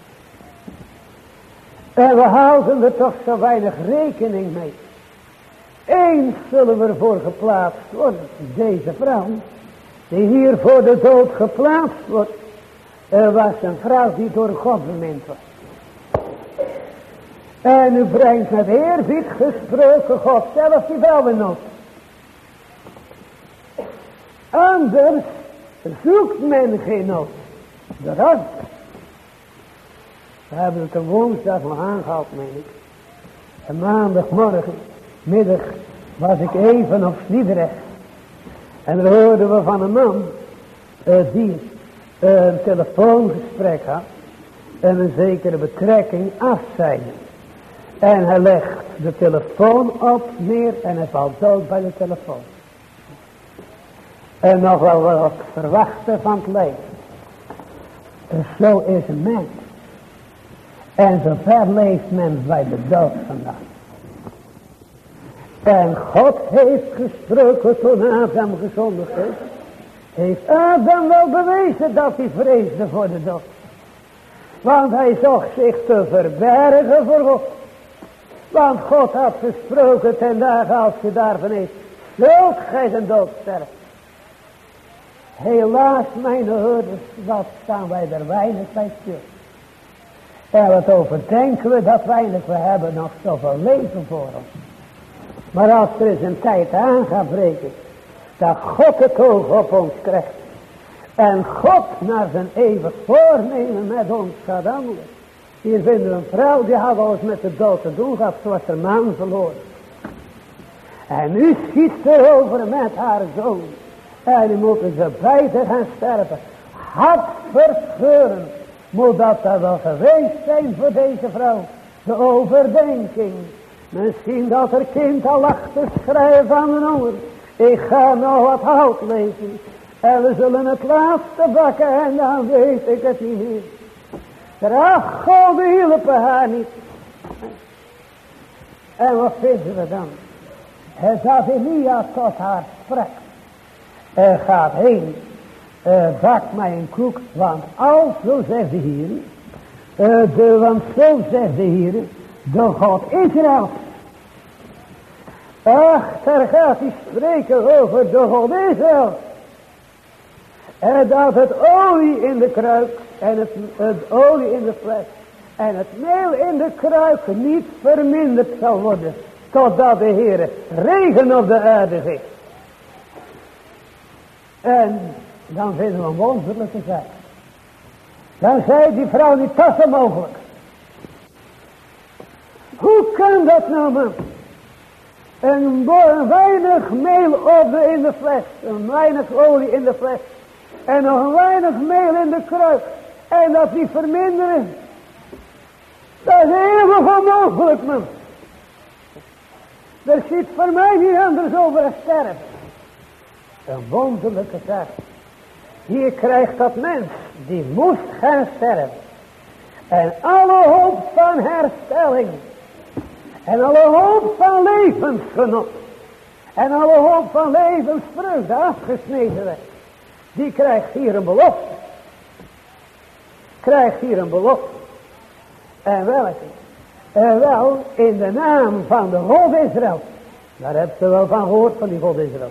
En we houden er toch zo weinig rekening mee. Eens zullen we ervoor geplaatst worden, deze vrouw, die hier voor de dood geplaatst wordt, was een vrouw die door God bemind was. En u brengt met eerbied gesproken God zelf die vrouw in nood. Anders zoekt men geen nood. Dat. We hebben het een woensdag nog aangehaald, meen ik. En maandagmorgen, middag, was ik even op Sliedrecht. En dan hoorden we van een man die een telefoongesprek had en een zekere betrekking afzeide. En hij legt de telefoon op neer en hij valt dood bij de telefoon. En nog wel wat verwachten van het leven. Dus zo is een mens. En zo ver leeft men bij de dood vandaag. En God heeft gesproken toen Adam gezondigd is. Heeft Adam wel bewezen dat hij vreesde voor de dood. Want hij zocht zich te verbergen voor God. Want God had gesproken ten dagen als je daarvan is. Zult gij de dood sterven. Helaas mijn ouders, wat staan wij er weinig bij stil. En wat overdenken we dat weinig, we hebben nog zoveel leven voor ons. Maar als er eens een tijd aan gaat breken, dat God het oog op ons krijgt. En God naar zijn eeuwig voornemen met ons gaat handelen. Hier vinden we een vrouw die had alles met de dood te doen gehad, zoals haar man verloren. En nu schiet ze over met haar zoon. En nu moeten ze beiden gaan sterven. Hartverscheurend moet dat wel geweest zijn voor deze vrouw. De overdenking. Misschien dat haar kind al lag te schrijven van de honger. Ik ga nog wat hout lezen. En we zullen het laatste bakken en dan weet ik het niet meer. Ach, God hielpen haar niet. En wat vinden we dan? Dat Elia tot haar sprak. Gaat heen. Bak mij een koek. Want zo zegt de Heer. Want zo zegt de Heer. De God Israël. Ach, daar gaat hij spreken over de God Israël. dat het olie in de kruik en het olie in de fles en het meel in de kruik niet verminderd zal worden, totdat de Heere regen op de aarde geeft. En dan vinden we een wonderlijke zaak. Dan zei die vrouw niet, dat is onmogelijk. Hoe kan dat nou, man? Een weinig meel in de fles, een weinig olie in de fles en nog een weinig meel in de kruik en dat niet verminderen. Dat is heel onmogelijk, man. Er zit voor mij niet anders over een sterven. Een wonderlijke zaak. Hier krijgt dat mens, die moest gaan sterven. En alle hoop van herstelling. En alle hoop van levensgenot. En alle hoop van levensvreugde afgesneden werd. Die krijgt hier een belofte. Krijgt hier een belofte. En welke? Wel in de naam van de God Israël. Daar hebt u wel van gehoord, van die God Israël.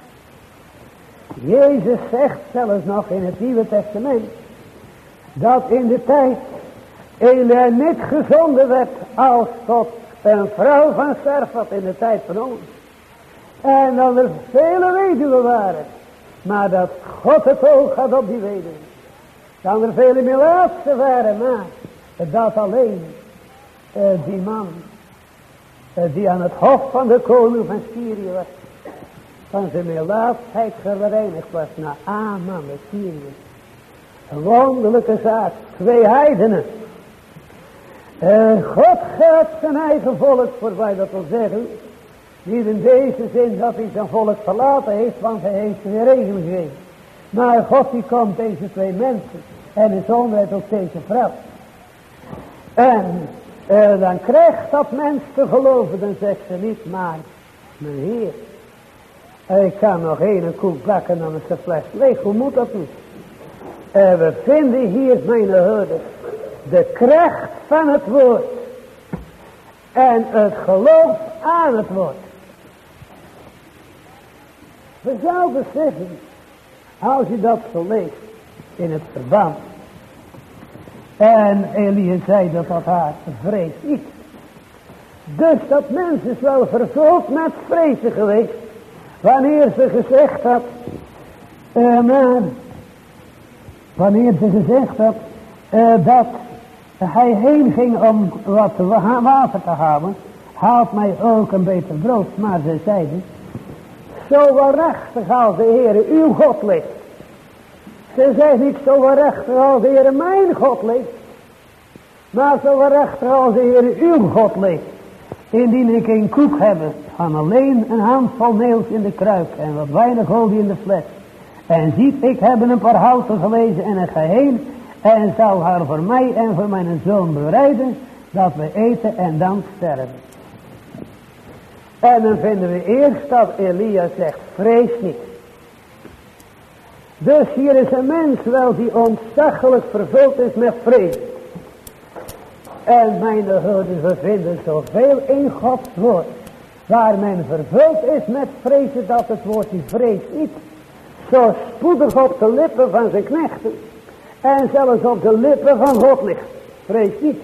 Jezus zegt zelfs nog in het Nieuwe Testament, dat in de tijd Elia niet gezonden werd als tot een vrouw van Sarfat in de tijd van ons. En dat er vele weduwen waren, maar dat God het oog had op die weduwen. Dat er vele melaatsen waren, maar dat alleen die man die aan het hof van de koning van Syrië was, van zijn melaatsheid gereinigd was naar Aman de Syrië. Een wonderlijke zaak. 2 heidenen. God gaat zijn eigen volk voorbij, dat wil zeggen, niet in deze zin dat hij zijn volk verlaten heeft, want hij heeft weer regen gegeven. Maar God die komt deze 2 mensen en in zonderheid ook deze vrouw. En dan krijgt dat mens te geloven, dan zegt ze niet, maar mijn Heer, ik kan nog 1 koek bakken, dan is de fles leeg. Hoe moet dat nu? We vinden hier, mijn herders, de kracht van het woord. En het geloof aan het woord. We zouden zeggen, als je dat zo leest in het verband. En Elia zei dat haar vrees niet. Dus dat mens is wel vervuld met vrezen geweest. Wanneer ze gezegd had, dat hij heen ging om wat water te halen, haalt mij ook een beter brood. Maar ze zeiden, zo waarachtig als de Heere uw God leeft. Ze zei niet zo waarachtig als de Heere mijn God leeft, maar zo waarachtig als de Heere uw God leeft. Indien ik een koek heb van alleen een handvol meels in de kruik en wat weinig olie in de fles. En ziet, ik heb een paar houten gelezen en een geheel en zal haar voor mij en voor mijn zoon bereiden, dat we eten en dan sterven. En dan vinden we eerst dat Elia zegt, vrees niet. Dus hier is een mens wel die ontzaglijk vervuld is met vrees. En mijn herders, we vinden zoveel in Gods woord, waar men vervuld is met vrezen, dat het woord die vrees niet zo spoedig op de lippen van zijn knechten en zelfs op de lippen van God ligt. Vrees niet.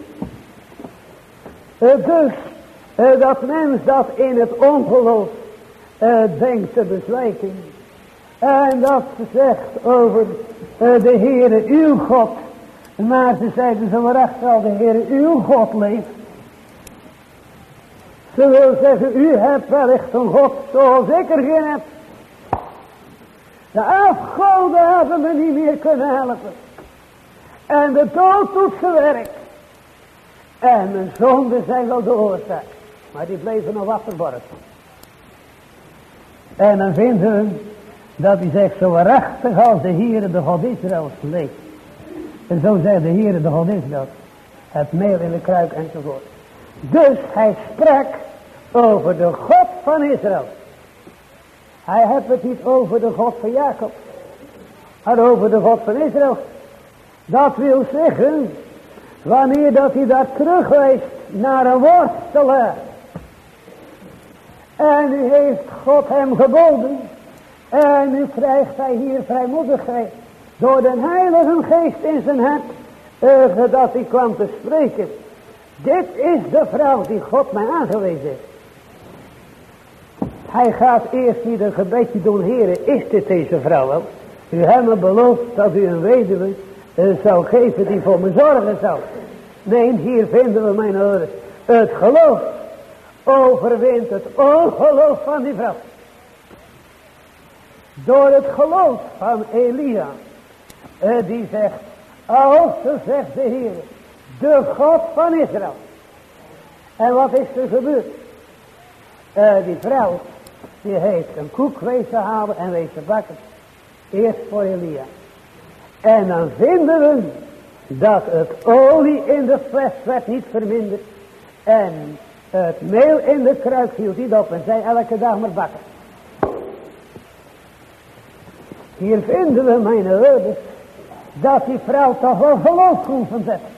Dus dat mens dat in het ongeloof denkt te bezwijken en dat ze zegt over de Heere uw God, maar ze zeiden zo waarachtig als de Heere uw God leeft. Ze wil zeggen, u hebt wellicht een God zoals ik er geen heb. De afgoden hebben me niet meer kunnen helpen. En de dood doet zijn werk. En mijn zonden zijn wel de oorzaak. Maar die bleven nog wat verborgen. En dan vinden we dat hij zegt, zo waarachtig als de Heere de God Israëls leeft. En zo zei de Heere de God Israëls. Het meel in de kruik enzovoort. Dus hij sprak over de God van Israël. Hij heeft het niet over de God van Jacob, maar over de God van Israël. Dat wil zeggen, wanneer dat hij daar terugwijst naar een worstelaar. En nu heeft God hem geboden. En nu krijgt hij hier vrijmoedigheid. door de Heilige Geest in zijn hart, dat hij kwam te spreken. Dit is de vrouw die God mij aangewezen heeft. Hij gaat eerst niet een gebedje doen, Heere, is dit deze vrouw wel? U hebt me beloofd dat u een weduwe zou geven die voor me zorgen zou. Nee, hier vinden we mijn ouders. Het geloof overwint het ongeloof van die vrouw. Door het geloof van Elia. Die zegt, als zegt de Heer, de God van Israël. En wat is er gebeurd? Die vrouw, die heeft een koek wezen halen en wezen bakken. Eerst voor Elia. En dan vinden we dat het olie in de fles werd niet verminderd. En het meel in de kruik hield niet op en zij elke dag maar bakken. Hier vinden we, mijn ouders, dat die vrouw toch wel geloof kon zetten.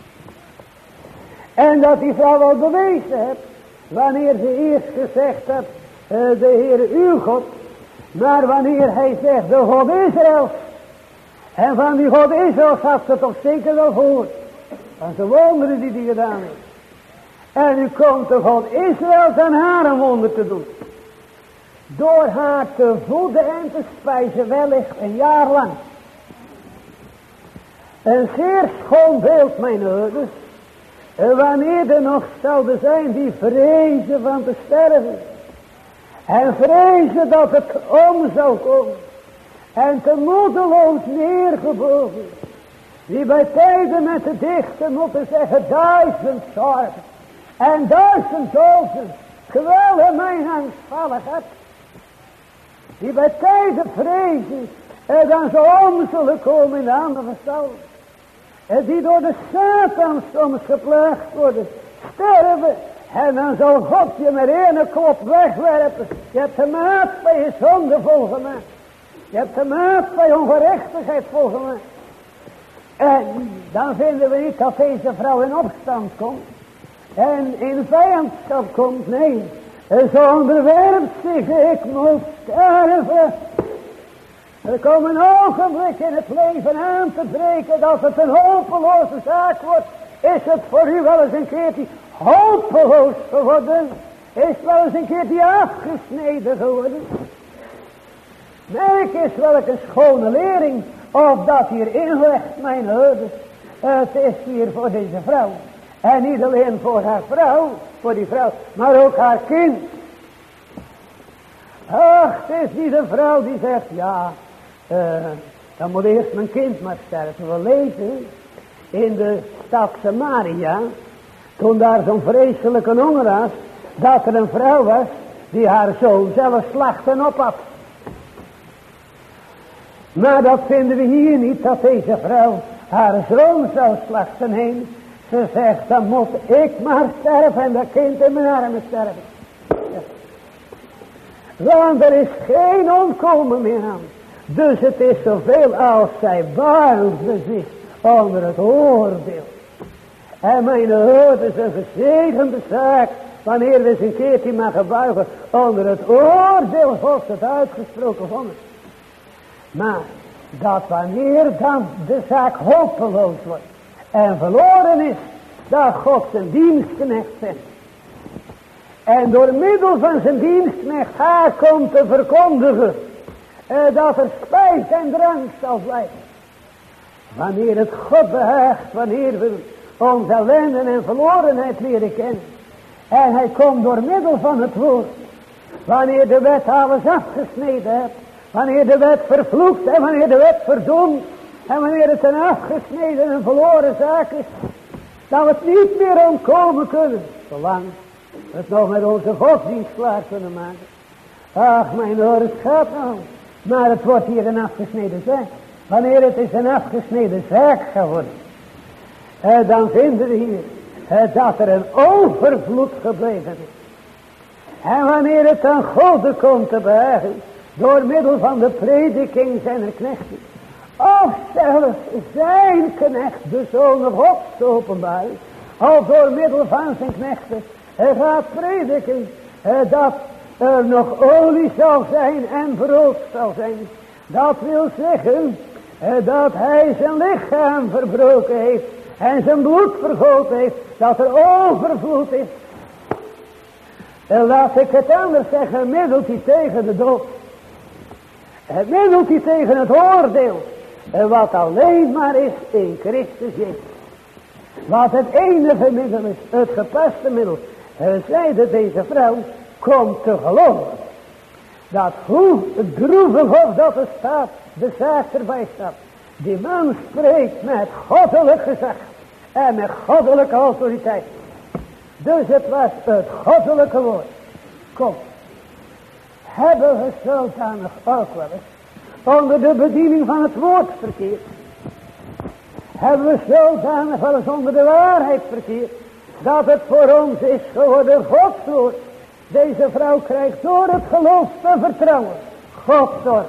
En dat die vrouw wel bewezen heeft, wanneer ze eerst gezegd had, de Heer uw God, maar wanneer hij zegt, de God Israëls. En van die God Israëls had ze toch zeker wel gehoord. Van de wonderen die hij gedaan heeft. En nu komt de God Israëls aan haar een wonder te doen. Door haar te voeden en te spijzen, wellicht een jaar lang. Een zeer schoon beeld, mijn ouders. Wanneer er nog zouden zijn die vrezen van te sterven. En vrezen dat het om zou komen. En te moedeloos neergebogen. Die bij tijden met de dichter moeten zeggen 1000 zorgen. En 1000 dozen. Geweldig mijn angstvalligheid. Die bij tijden vrezen. En dan zo om zullen komen in de handen van Saul. En die door de Satan soms geplaagd worden. Sterven. En dan zal God je met één klop wegwerpen. Je hebt de maat bij je zonde volgemaakt. Je hebt de maat bij ongerechtigheid volgemaakt. En dan vinden we niet dat deze vrouw in opstand komt. En in vijandschap komt. Nee. Ze onderwerpt zich. Ik moet sterven. Er komt een ogenblik in het leven aan te breken dat het een hopeloze zaak wordt. Is het voor u wel eens een keertje hopeloos geworden? Is wel eens een keertje afgesneden geworden? Merk eens welke schone lering of dat hier inlegt, mijn ouders. Het is hier voor deze vrouw. En niet alleen voor haar vrouw, voor die vrouw, maar ook haar kind. Ach, het is niet een vrouw die zegt, ja, dan moet eerst mijn kind maar sterven. We lezen in de stad Samaria, toen daar zo'n vreselijke honger was, dat er een vrouw was die haar zoon zelf slachtte en opat. Maar dat vinden we hier niet, dat deze vrouw haar zoon zou slachten heen. Ze zegt, dan moet ik maar sterven en dat kind in mijn armen sterven. Ja. Want er is geen ontkomen meer aan. Dus het is zoveel als zij baart bezit onder het oordeel. En mijn hoofd is een gezegende zaak, wanneer we eens een keertje mogen buigen onder het oordeel Gods, het uitgesproken vonnis. Maar dat wanneer dan de zaak hopeloos wordt en verloren is, dat God zijn dienstknecht zendt. En door middel van zijn dienstknecht haar komt te verkondigen dat er spijs en drank zal blijven. Wanneer het God behaagt, wanneer we onze ellende en verlorenheid leren kennen. En hij komt door middel van het woord. Wanneer de wet alles afgesneden heeft. Wanneer de wet vervloekt en wanneer de wet verdoemd. En wanneer het een afgesneden en verloren zaak is. Dat we het niet meer ontkomen kunnen. Zolang we het nog met onze godsdienst klaar kunnen maken. Ach, mijn oor, het gaat nou. Maar het wordt hier een afgesneden zaak. Wanneer het is een afgesneden zaak geworden. Dan vinden we hier dat er een overvloed gebleven is. En wanneer het aan God komt te behagen. Door middel van de prediking zijn er knechten. Of zelfs zijn knecht, de Zoon Gods te openbaren. Of door middel van zijn knechten. Hij gaat prediken dat er nog olie zal zijn en brood zal zijn. Dat wil zeggen Dat hij zijn lichaam verbroken heeft. En zijn bloed vergoten heeft. Dat er overvloed is. En laat ik het anders zeggen. Een middeltje tegen de dood. Het middeltje tegen het oordeel. En wat alleen maar is in Christus Jezus. Wat het enige middel is. Het gepaste middel. Zeide deze vrouw. Komt te geloven. Dat hoe droevig of dat er staat. De zaak erbij staat. Die man spreekt met goddelijk gezag. En met goddelijke autoriteit. Dus het was het goddelijke woord. Kom. Hebben we zodanig ook wel eens onder de bediening van het woord verkeerd. Hebben we zodanig wel eens onder de waarheid verkeerd. Dat het voor ons is geworden Gods woord. Deze vrouw krijgt door het geloof te vertrouwen. God zorgt.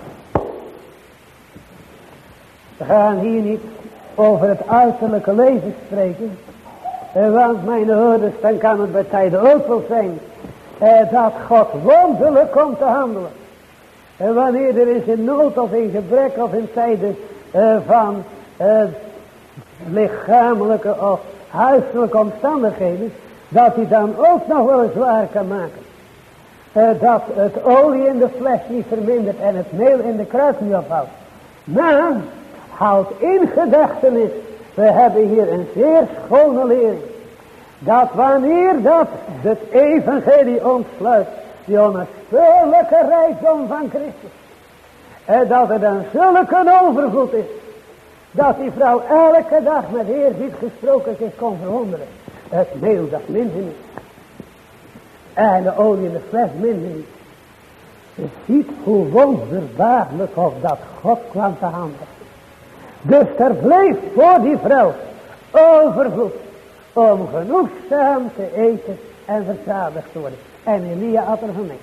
We gaan hier niet over het uiterlijke leven spreken. Want mijn hoorders, dan kan het bij tijden ook wel zijn. Dat God wonderlijk komt te handelen. Wanneer er is in nood of in gebrek of in tijden van lichamelijke of huiselijke omstandigheden. Dat hij dan ook nog wel eens waar kan maken. Dat het olie in de fles niet vermindert en het meel in de kruik niet ophoudt. Maar houd in gedachtenis. We hebben hier een zeer schone lering. Dat wanneer dat het evangelie ontsluit. Die onafspeurlijke rijkdom van Christus. En dat er dan zulke overvloed is. Dat die vrouw elke dag met eerbied gesproken zich kon verwonderen. Het meel dat minder niet. En de olie in de fles minder niet. Je ziet hoe wonderbaarlijk of dat God kwam te handelen. Dus er bleef voor die vrouw overvloed. Om genoegzaam te eten en verzadigd te worden. En Elia had er van mee.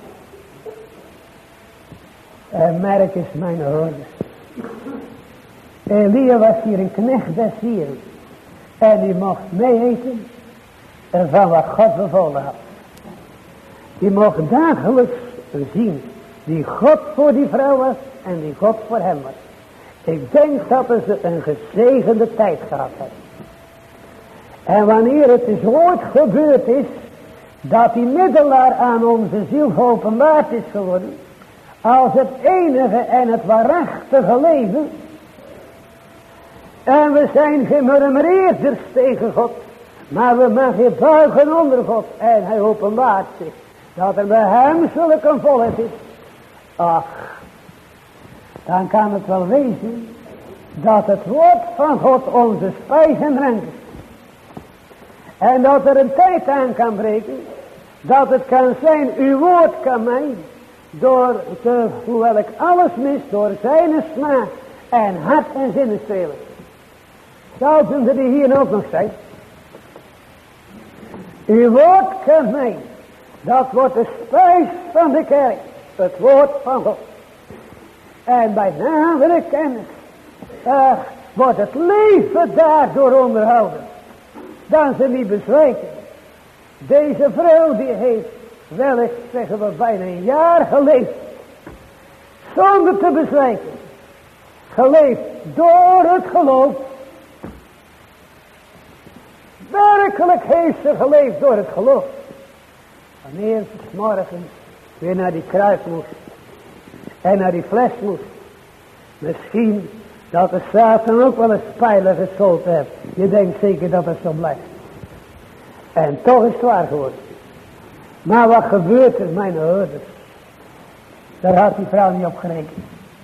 En merk eens mijn hoorders. Elia was hier een knecht des Hieren. En die mocht meeeten van wat God bevolen had. Die mocht dagelijks zien die God voor die vrouw was en die God voor hem was. Ik denk dat ze een gezegende tijd gehad hebben. En wanneer het dus ooit gebeurd is, dat die middelaar aan onze ziel geopenbaard is geworden, als het enige en het waarachtige leven, en we zijn gemurmureerders tegen God, maar we mogen buigen onder God, en hij openbaart zich, dat er bij hem zulke volheid is. Ach, dan kan het wel wezen, dat het woord van God onze spijs en drank is. En dat er een tijd aan kan breken, dat het kan zijn, uw woord kan mij, hoewel ik alles mis, door zijn smaak en hart en zinnen strelen. Zouden ze die hier ook nog zijn? Uw woord kan mij, dat wordt de spijs van de kerk, het woord van God. En bij nadere kennis wordt het leven daardoor onderhouden. Dan ze niet bezwijken. Deze vrouw die heeft wellicht, zeggen we, bijna een jaar geleefd. Zonder te bezwijken. Geleefd door het geloof. Werkelijk heeft ze geleefd door het geloof. Wanneer ze 's morgens weer naar die kruik moest. En naar die fles moest. Misschien dat de Satan ook wel een spijler geschoten heeft. Je denkt zeker dat het zo blijft. En toch is het waar geworden. Maar wat gebeurt er, mijn hoorders? Daar had die vrouw niet op gerekend.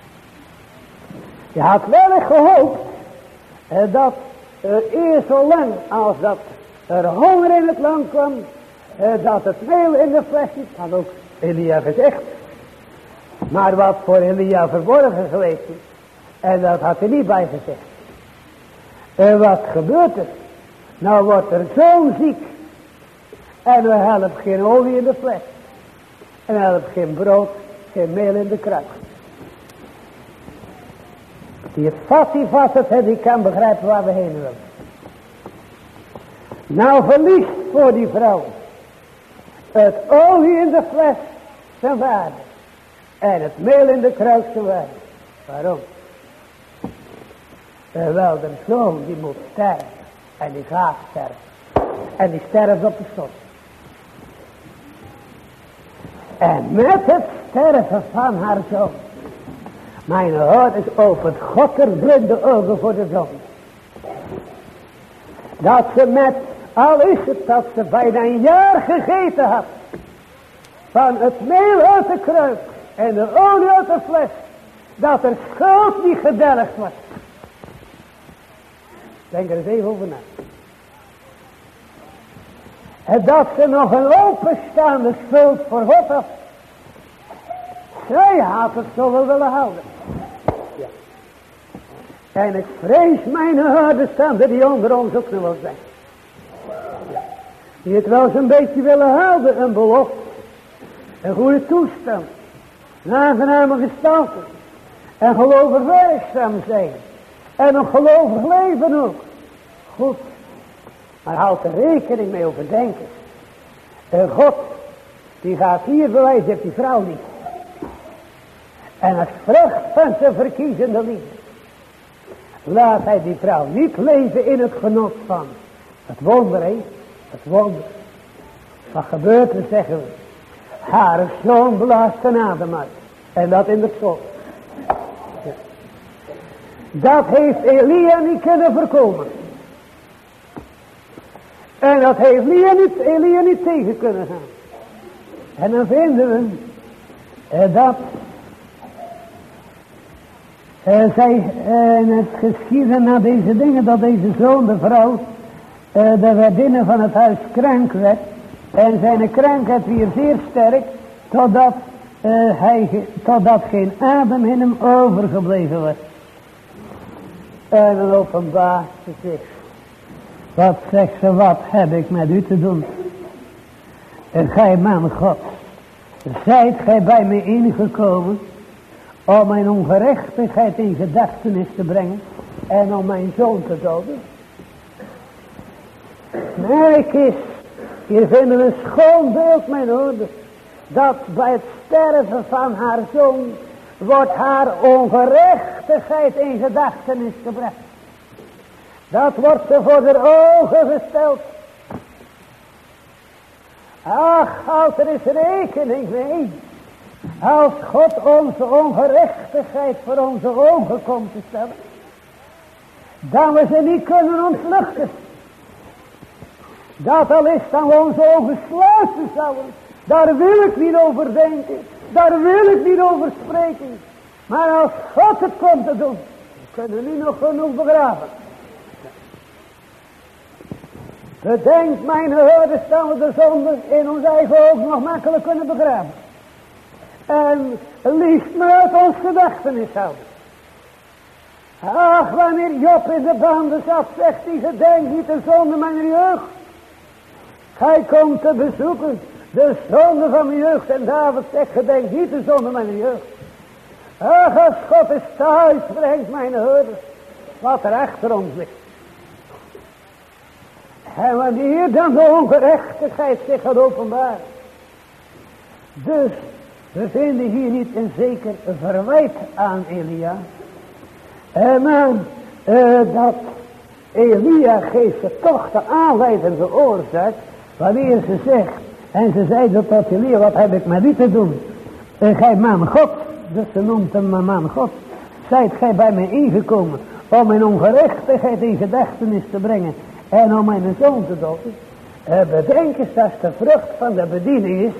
Je had wel gehoopt dat eerst zo lang als dat er honger in het land kwam, dat het meel in de fles is, had ook Elia gezegd. Maar wat voor Elia verborgen geweest is, en dat had hij niet bij gezegd. En wat gebeurt er? Nou wordt er zo'n ziek. En we helpen geen olie in de fles. En we helpen geen brood, geen meel in de kruik. Die het vast het, die kan begrijpen waar we heen willen. Nou verliest voor die vrouw het olie in de fles zijn waarde. En het meel in de kruik zijn waarde. Waarom? Wel, de zoon die moet sterven. En die gaat sterven. En die sterft op de stof. En met het sterven van haar zoon. Mijn ouders opent God er blinde ogen voor de zoon. Dat ze met, al is het dat ze bijna een jaar gegeten had. Van het meel uit de kruik en de olie uit de fles. Dat er schuld niet gedelgd was. Denk er eens even over na. En dat ze nog een openstaande schuld voor God had. Zij had het zo wel willen houden. Ja. En ik vrees mijn harde standen die onder ons ook nog wel zijn. Ja. Die het wel eens een beetje willen houden, een belofte. Een goede toestand. Een aangename gestalte. En gelovig werkzaam zijn. En een gelovig leven ook. Goed. Maar houd er rekening mee overdenken. En God, die gaat hier bewijzen, heeft die vrouw niet. En als vrucht van zijn verkiezende liefde. Laat hij die vrouw niet leven in het genot van. Het wonder, hè. Het wonder. Wat gebeurt er, zeggen we. Haar zoon blaast een adem uit. En dat in de zon. Ja. Dat heeft Elia niet kunnen voorkomen. En dat heeft Elia niet tegen kunnen gaan. En dan vinden we dat zij het geschieden na deze dingen, dat deze zoon, de vrouw, de waardinne van het huis krank werd. En zijn krankheid weer zeer sterk, totdat geen adem in hem overgebleven was. En dan openbaart ze zich. Wat zegt ze, wat heb ik met u te doen? En gij man God, zijt gij bij mij ingekomen om mijn ongerechtigheid in gedachtenis te brengen en om mijn zoon te doden? Merk eens, hier vinden we een schoon beeld, mijn hoorde, dat bij het sterven van haar zoon wordt haar ongerechtigheid in gedachtenis gebracht. Dat wordt ze voor de ogen gesteld. Ach, houd er eens rekening mee. Als God onze ongerechtigheid voor onze ogen komt te stellen, dan we ze niet kunnen ontvluchten. Dat al is dan we onze ogen sluiten zouden. Daar wil ik niet over denken. Daar wil ik niet over spreken. Maar als God het komt te doen, kunnen we nu nog genoeg begraven. Bedenk, mijn hoorders, dat we de zonde in ons eigen ogen nog makkelijk kunnen begraven. En liefst maar uit ons gedachtenis houden. Ach, wanneer Job in de banden zat, zegt hij, gedenk niet de zonde mijn jeugd. Gij komt te bezoeken de zonde van mijn jeugd. En David zegt, gedenk niet de zonde mijn jeugd. Ach, als God is thuis brengt, mijn hoorders, wat er achter ons ligt. En wanneer dan de ongerechtigheid zich gaat openbaren. Dus we vinden hier niet een zeker verwijt aan Elia. Maar dat Elia geeft ze toch de aanleidende oorzaak. Wanneer ze zegt, en ze zei dat tot Elia, wat heb ik met u te doen? Gij man God, dus ze noemt hem man God. Zijt gij bij mij ingekomen om mijn ongerechtigheid in gedachtenis te brengen. En om mijn zoon te doden. Bedenk eens dat de vrucht van de bediening is.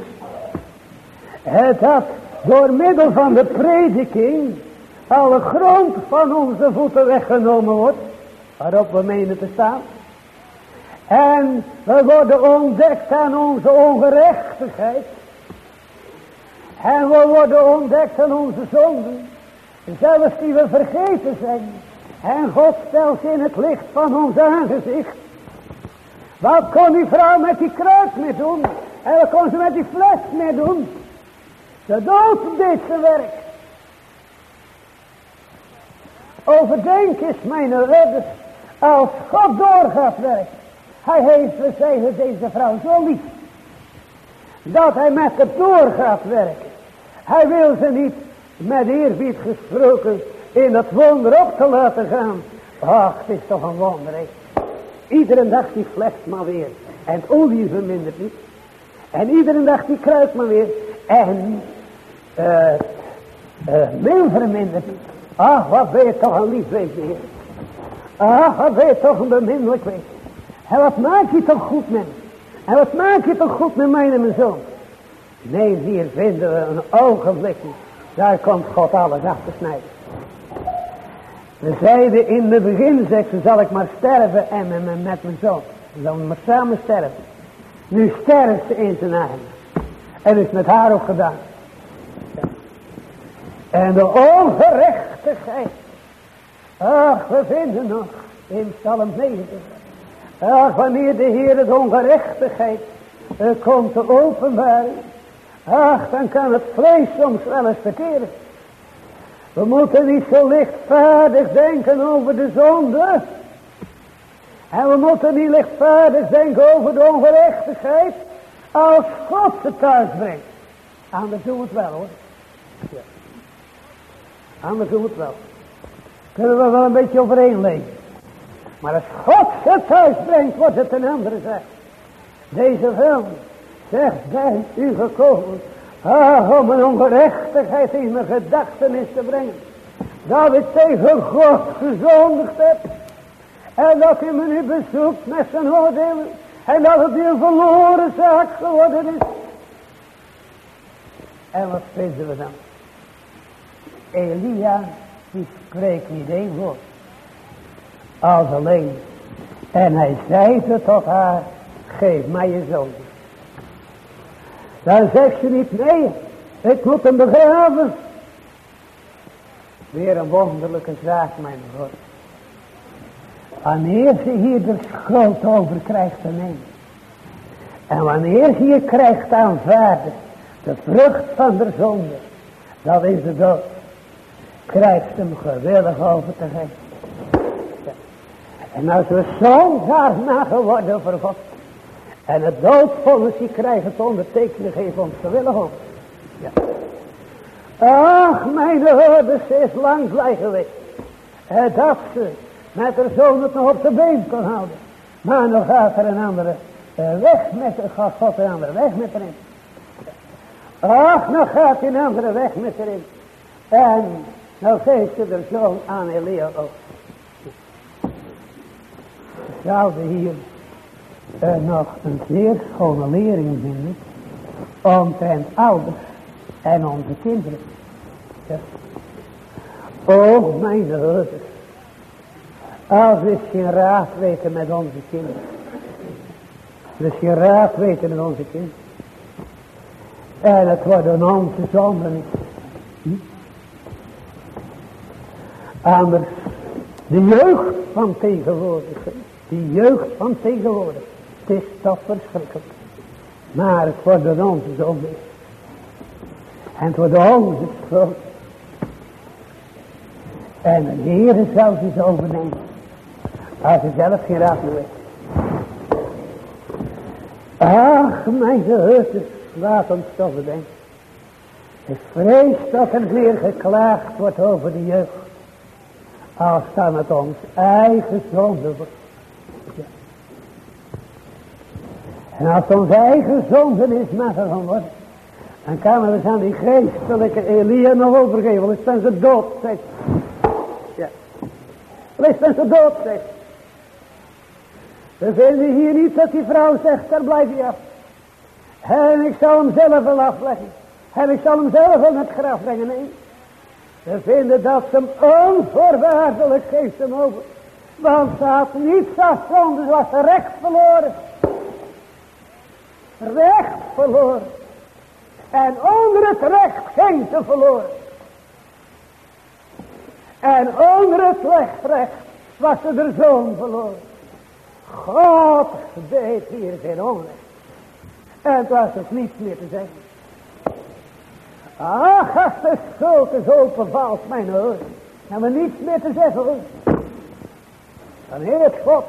Dat door middel van de prediking alle grond van onze voeten weggenomen wordt. Waarop we menen te staan. En we worden ontdekt aan onze ongerechtigheid. En we worden ontdekt aan onze zonden. Zelfs die we vergeten zijn. En God stelt ze in het licht van ons aangezicht. Wat kon die vrouw met die kruid mee doen? En wat kon ze met die fles mee doen? De dood deed zijn werk. Overdenk eens, mijn redders, als God doorgaat werken. Hij heeft, we zeggen deze vrouw zo lief, dat hij met het doorgaat werken. Hij wil ze niet met eerbied gesproken in het wonder op te laten gaan. Ach, het is toch een wonder, hè. Iedere dag die vlecht maar weer. En het olie vermindert niet. En iedere dag die kruidt maar weer. En meel vermindert niet. Ach, wat ben je toch een lief wezen, Heer. Ach, wat ben je toch een beminnelijk wezen. En wat maak je toch goed met me. En wat maak je toch goed met mij en mijn zoon. Nee, hier vinden we een ogenblikje. Daar komt God alles af te snijden. We zeiden in het begin, zegt ze, zal ik maar sterven en met mijn zoon. We zullen maar samen sterven. Nu sterft ze in zijn eigen. En is met haar ook gedaan. En de ongerechtigheid. Ach, we vinden nog in Psalm 90. Ach, wanneer de Heer de ongerechtigheid komt te openbaren. Ach, dan kan het vlees soms wel eens verkeren. We moeten niet zo lichtvaardig denken over de zonde. En we moeten niet lichtvaardig denken over de ongerechtigheid. Als God ze thuis brengt. Anders doen we het wel, hoor. Ja. Anders doen we het wel. Kunnen we wel een beetje overeen leven. Maar als God ze thuis brengt, wordt het een andere zaak. Deze film zegt bij u gekomen. Om een ongerechtigheid in mijn gedachtenis te brengen. Dat ik tegen God gezondigd heb. En dat hij me nu bezoekt met zijn oordelen. En dat het een verloren zaak geworden is. En wat vinden we dan? Elia, die spreekt niet één woord. Als alleen. En hij zei ze tot haar, geef mij je zoon. Dan zegt ze niet, nee, ik moet hem begraven. Weer een wonderlijke zaak, mijn God. Wanneer ze hier de schuld over krijgt te nemen. En wanneer ze je krijgt aanvaarden, de vrucht van de zonde, dat is de dood. Krijgt ze hem gewillig over te geven. En als we zo daarna geworden voor God. En het doodvonnis die krijgen te ondertekenen, geeft ons gewillig over. Ja. Ach, mijn ouders, ze is lang blij geweest. Dat ze met haar zoon het nog op de been kon houden. Maar nog gaat er een andere weg met haar, gaat God een andere weg met haar in. Ach, nog gaat hij een andere weg met haar in. En nou geeft ze de zoon aan Elia ook. We zouden hier nog een zeer schone lering vinden. Omtrent ouders en onze kinderen. Ja. O mijn ouders. Als we geen raad weten met onze kinderen. Dus geen raad weten met onze kinderen. En het worden onze zonden. Anders de jeugd van tegenwoordig. Die jeugd van tegenwoordig. Het is toch verschrikkelijk. Maar het worden onze zonden. En het worden onze schuld. En de Heer zal ze overnemen. Als je zelf geen raad meer weet. Ach, mijn geheugen, laat ons toch bedenken. Ik vrees dat er weer geklaagd wordt over de jeugd. Als dan het ons eigen zonde wordt. Ja. En als het ons eigen zonde is nagegaan wordt. Dan kan we aan die geestelijke Elia nog overgeven. Want is dan ze dood, zegt. Ja. Is dan ze dood, zegt. We vinden hier niet dat die vrouw zegt, daar blijf je af. En ik zal hem zelf wel afleggen. En ik zal hem zelf wel met het graf brengen. Nee. We vinden dat ze hem onvoorwaardelijk geeft hem over. Want ze had niets afgevonden, ze was recht verloren. Recht verloren. En onder het recht ging ze verloren. En onder het recht was ze de zoon verloren. God deed hier geen onrecht. En het was dus niets meer te zeggen. Ach, als de schuld is openvalt, mijn oor. Dan hebben we niets meer te zeggen, hoor. Dan heert God.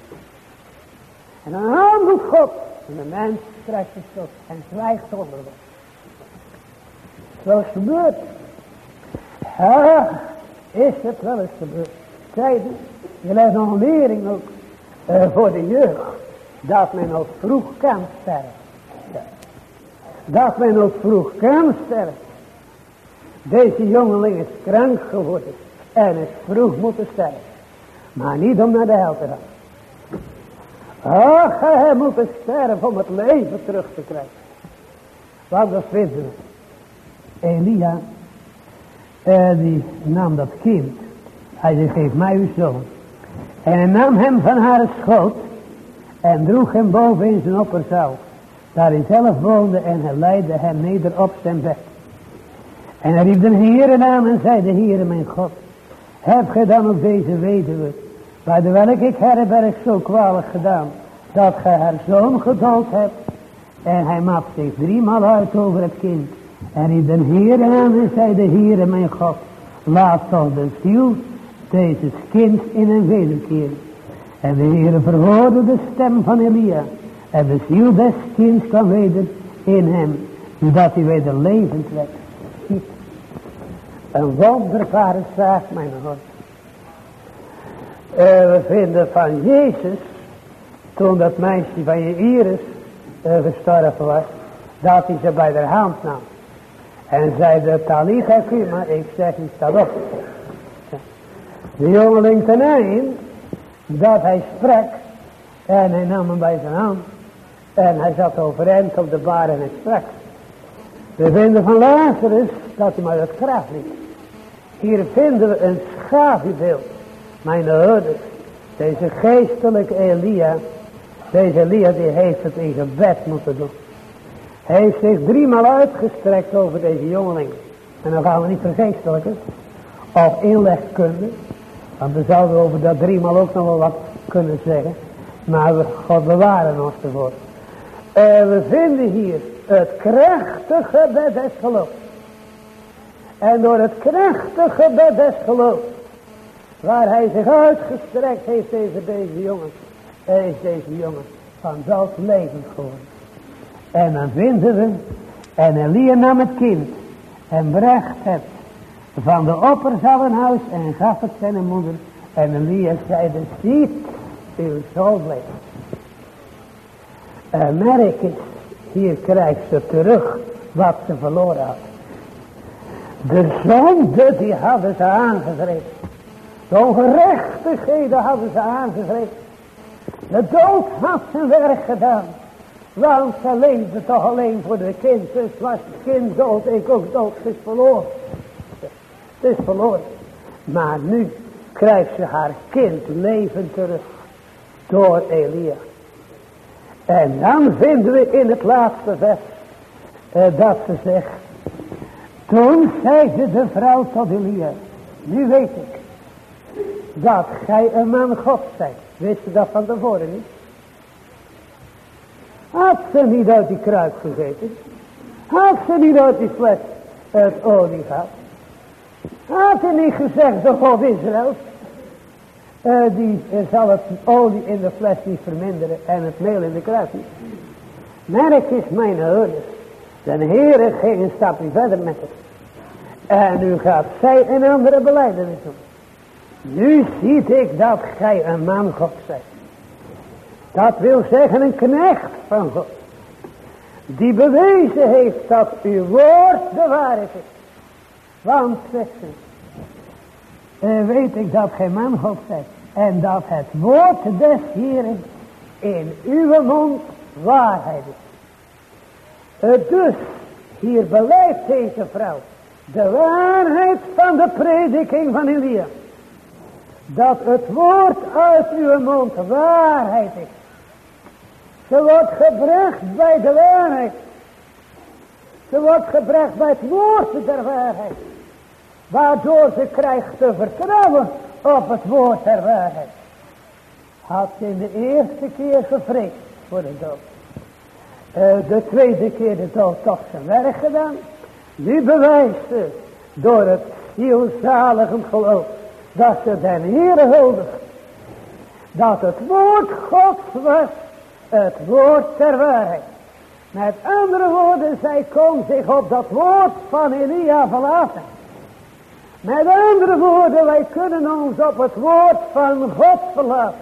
En dan handelt God. En de mens krijgt de schuld en zwijgt onder God. Zo is het gebeurd. Ja, is het wel eens gebeurd. Tijden Je legt nog een lering ook voor de jeugd. Dat men ook vroeg kan sterven. Ja. Dat men ook vroeg kan sterven. Deze jongeling is krank geworden. En is vroeg moeten sterven. Maar niet om naar de hel te gaan. Ach, hij moet sterven om het leven terug te krijgen. Want dat vinden we. Elia, die nam dat kind. Hij zei, geef mij uw zoon. En hij nam hem van haar schoot. En droeg hem boven in zijn opperzaal. Daar hij zelf woonde en hij leidde hem neder op zijn bed. En hij riep de Heere aan en zei, de Heere mijn God. Heb gij dan ook deze weduwe, bij de welke ik herberg zo kwalijk gedaan, dat gij haar zoon gedood hebt? En hij maakt zich 3 maal uit over het kind. En riep de Heere aan en zei, de Heere mijn God, laat toch de ziel deze kind in een wederkeer. En de Heere verhoorde de stem van Elia. En de ziel des kinds kwam weder in hem, zodat hij weder levend werd. Ziet, een wonderbare zaak, mijn God. We vinden van Jezus, toen dat meisje van Jairus gestorven was, dat hij ze bij de hand nam. En zei, de Talitha cuma, ik zeg u, staat op. De jongeling ten einde, dat hij sprak, en hij nam hem bij zijn hand, en hij zat overeind op de bar en hij sprak. We vinden van Lazarus, dat hij maar het graf liet. Hier vinden we een schaduwbeeld. Mijn ouders, deze geestelijke Elia, deze Elia die heeft het in gebed moeten doen. Hij heeft zich 3 maal uitgestrekt over deze jongeling. En dan gaan we niet vergeestelijken, of inlegkunde, want we zouden over dat 3 maal ook nog wel wat kunnen zeggen. Maar God bewaren ons ervoor. We vinden hier het krachtige gebed des geloofs. En door het krachtige gebed des geloofs, waar hij zich uitgestrekt heeft, deze jongen, is deze jongen van dood levend geworden. En dan vinden we, en Elia nam het kind en bracht het van de opperzallenhuis en gaf het zijn moeder. En Elia zeide, ziet, uw zoon leeft. Merk eens, hier krijgt ze terug wat ze verloren had. De zonde die hadden ze aangegrepen. De ongerechtigheden hadden ze aangegrepen. De dood had zijn werk gedaan. Want ze leefde toch alleen voor de kind. Dus was het kind dood, ik ook dood. Het is verloren. Het is verloren. Maar nu krijgt ze haar kind levend terug. Door Elia. En dan vinden we in het laatste vers. Dat ze zegt. Toen zeide de vrouw tot Elia. Nu weet ik. Dat gij een man God zijt. Wist je dat van tevoren niet? Had ze niet uit die kruik gegeten? Had ze niet uit die fles het olie gehad? Had hij niet gezegd, de God Israël, die zal het olie in de fles niet verminderen en het meel in de kruik niet. Merk is mijn ouders. De Heere ging een stapje verder met het. En nu gaat zij een andere belijdenis doen. Nu ziet ik dat gij een man God zijt. Dat wil zeggen een knecht van God. Die bewezen heeft dat uw woord de waarheid is. Want, zegt ze, weet ik dat gij man God zijt. En dat het woord des Heeren in uw mond waarheid is. Dus, hier beleidt deze vrouw de waarheid van de prediking van Elia. Dat het woord uit uw mond waarheid is. Ze wordt gebracht bij de waarheid. Ze wordt gebracht bij het woord der waarheid. Waardoor ze krijgt te vertrouwen op het woord der waarheid. Had ze in de eerste keer gevreesd voor de dood. De tweede keer de dood toch zijn werk gedaan. Nu bewijst ze door het zielzaligend geloof dat ze den Heere huldigt. Dat het woord Gods was het woord der waarheid. Met andere woorden, zij kon zich op dat woord van Elia verlaten. Met andere woorden, wij kunnen ons op het woord van God verlaten.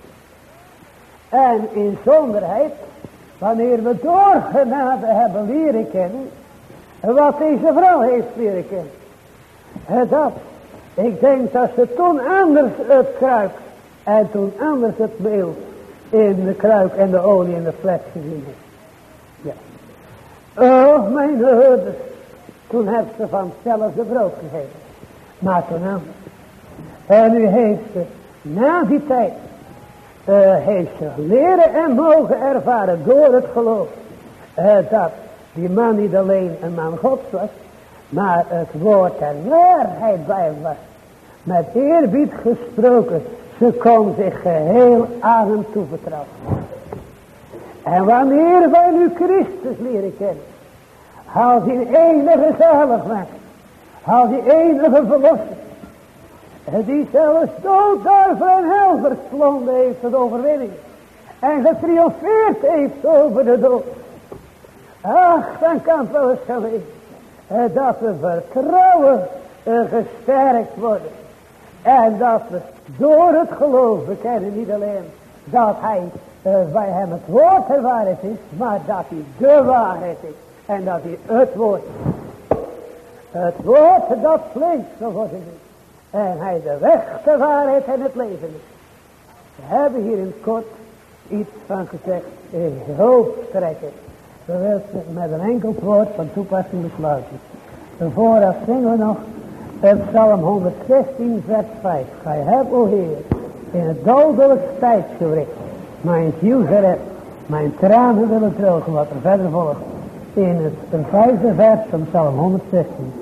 En in zonderheid, wanneer we door genade hebben leren kennen, wat deze vrouw heeft leren kennen. Dat, ik denk dat ze toen anders het kruik en toen anders het meel in de kruik en de olie in de fles gezien heeft. Ja. Oh, mijn herders, toen heeft ze van hetzelfde brood gegeven. Maar toen anders. En nu heeft ze, na die tijd, heeft ze leren en mogen ervaren door het geloof. Dat die man niet alleen een man Gods was, maar het woord der waarheid bij hem was. Met eerbied gesproken, ze kon zich geheel aan hem toevertrouwen. En wanneer wij nu Christus leren kennen, als die enige zaligmaker, als die enige verlosser, die zelfs dood, duivel en hel verslonden heeft tot overwinning en getriomfeerd heeft over de dood. Ach, dan kan het wel eens geweest dat we vertrouwen gesterkt worden. En dat we door het geloof bekennen, niet alleen dat hij bij hem het woord der waarheid is, maar dat hij de waarheid is. En dat hij het woord is. Het woord dat vlees geworden is. En hij de weg, de waarheid en het leven is. We hebben hier in het kort iets van gezegd in hoofdtrekken. We willen het met een enkel woord van toepassing besluiten. Vooraf zingen we nog het Psalm 116 vers 5. Gij hebt, o Heer, in het dodelijkste tijdsgewricht mijn ziel gered. Mijn tranen willen drogen, wat er verder volgt. In het vijfde vers van Psalm 116.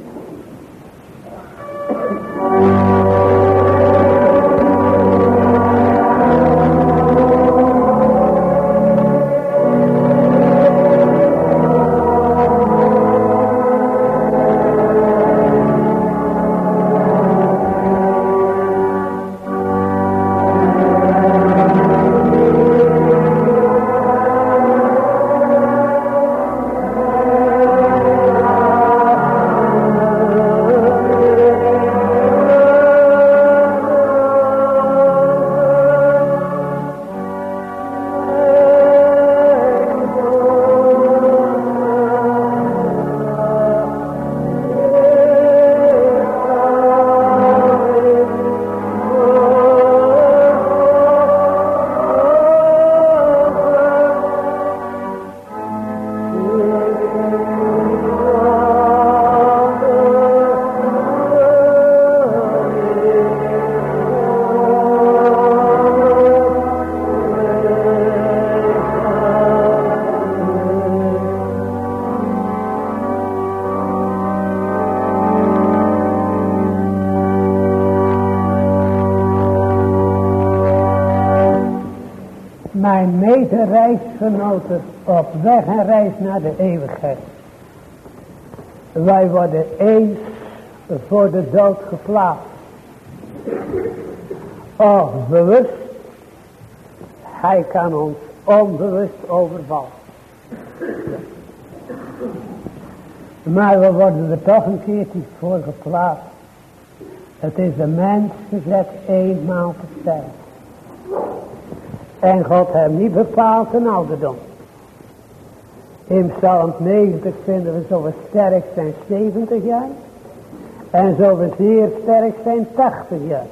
Mijn mede-reisgenoten op weg en reis naar de eeuwigheid. Wij worden eens voor de dood geplaatst. Of bewust, hij kan ons onbewust overvallen. Maar we worden er toch een keertje voor geplaatst. Het is de mens gezet eenmaal te sterven. En God heeft niet bepaald een ouderdom. In Psalm 90 vinden we zo we sterk zijn 70 jaar. En zo we zeer sterk zijn 80 jaar.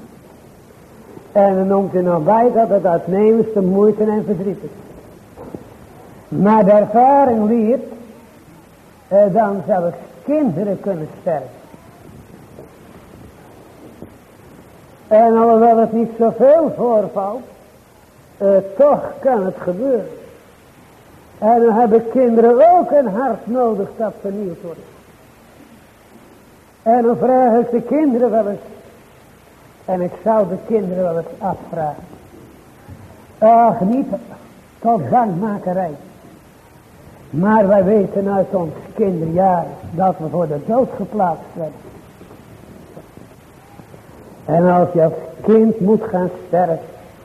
En dan noemt hij nog bij dat het uitnemendste moeite en verdriet is. Maar de ervaring leert dan zelfs kinderen kunnen sterven. En alhoewel het niet zoveel voorvalt, toch kan het gebeuren. En dan hebben kinderen ook een hart nodig dat vernieuwd wordt. En dan vragen de kinderen wel eens, en ik zou de kinderen wel eens afvragen. Ach, niet tot bangmakerij. Maar wij weten uit ons kinderjaren dat we voor de dood geplaatst werden. En als je als kind moet gaan sterven.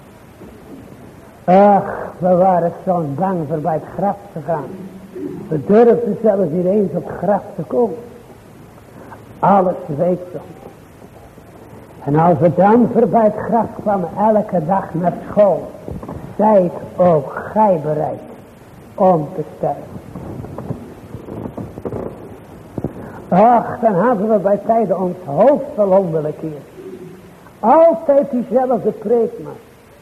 Ach, we waren zo bang voor bij het graf te gaan. We durfden zelfs niet eens op het graf te komen. Alles week zo. En als we dan voorbij het graf kwamen elke dag naar school. Zijt ook gij bereid om te sterven. Ach, dan hadden we bij tijden ons hoofd wel om willen keren. Altijd diezelfde preek maar.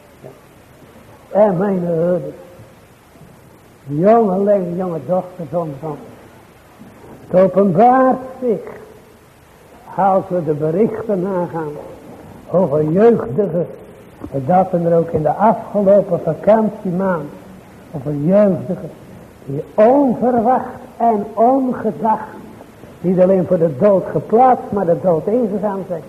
En mijn herders. Jongeling, jonge dochters omgang. Het openbaart zich. Als we de berichten nagaan. Over jeugdigen. Dat er ook in de afgelopen vakantiemaand. Over jeugdigen. Die onverwacht en ongedacht. Niet alleen voor de dood geplaatst, maar de dood ingegaan zijn.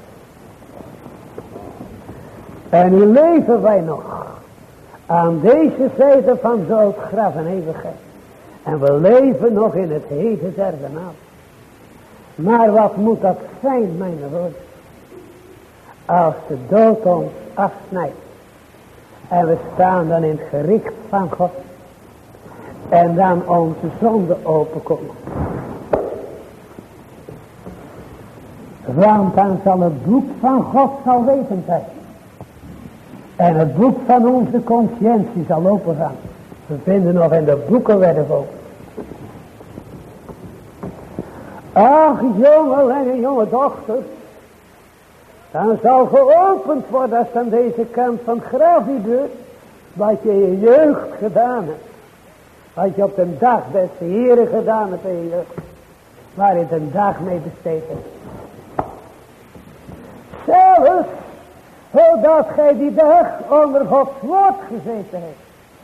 En nu leven wij nog. Aan deze zijde van dood, graf en eeuwigheid. En we leven nog in het heden der genade. Maar wat moet dat zijn, mijn woorden? Als de dood ons afsnijdt. En we staan dan in het gericht van God. En dan onze zonde openkomen. Want dan zal het boek van God zal weten zijn. En het boek van onze consciëntie zal opengaan. We vinden nog in de boekenwerf open. Ach, jongen en jonge dochters. Dan zal geopend worden als aan deze kant van het graf gebeurt. Wat je in je jeugd gedaan hebt. Wat je op de dag beste Heere gedaan hebt in je jeugd. Waar je de dag mee besteed hebt. Zelfs, zodat gij die dag onder Gods woord gezeten hebt.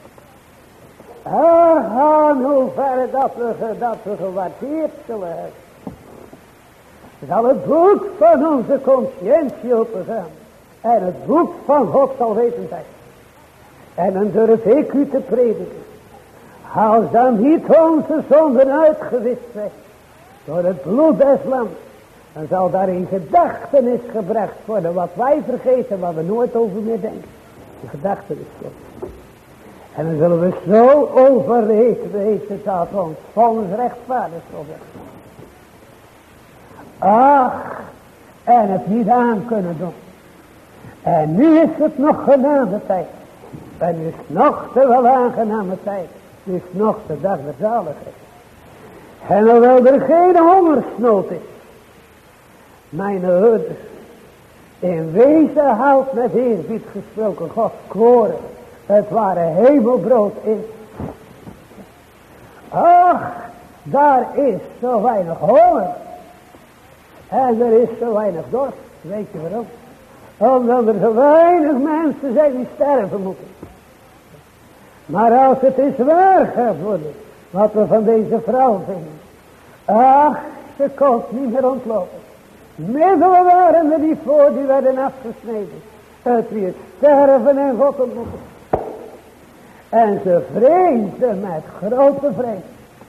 Ach, en hoe ver dat we gewaardeerd zullen hebben. Zal het boek van onze consciëntie opengaan. En het boek van God zal weten zijn. En dan durf ik u te prediken. Als dan niet onze zonden uitgewist zijn. Door het bloed des lams. Dan zal daar in gedachtenis gebracht worden. Wat wij vergeten. Wat we nooit over meer denken. In gedachtenis worden. En dan zullen we zo overreed wezen. Dat ons volgens rechtvaardig zal zijn. Ach. En het niet aan kunnen doen. En nu is het nog genade tijd. En nu is het nog te wel aangename tijd. Nu is het nog de dag der zaligheid. En hoewel er geen hongersnood is. Mijn herders. In wezen houdt met eerbied gesproken God koren. Het ware hemelbrood is. Ach, daar is zo weinig honger. En er is zo weinig dorst. Weet je waarom? Omdat er zo weinig mensen zijn die sterven moeten. Maar als het is waar gaat worden. Wat we van deze vrouw vinden. Ach, ze kon niet meer ontlopen. Middelen waren er niet voor, die werden afgesneden. Het weer sterven en God ontmoeten. En ze vreesde met grote vrees.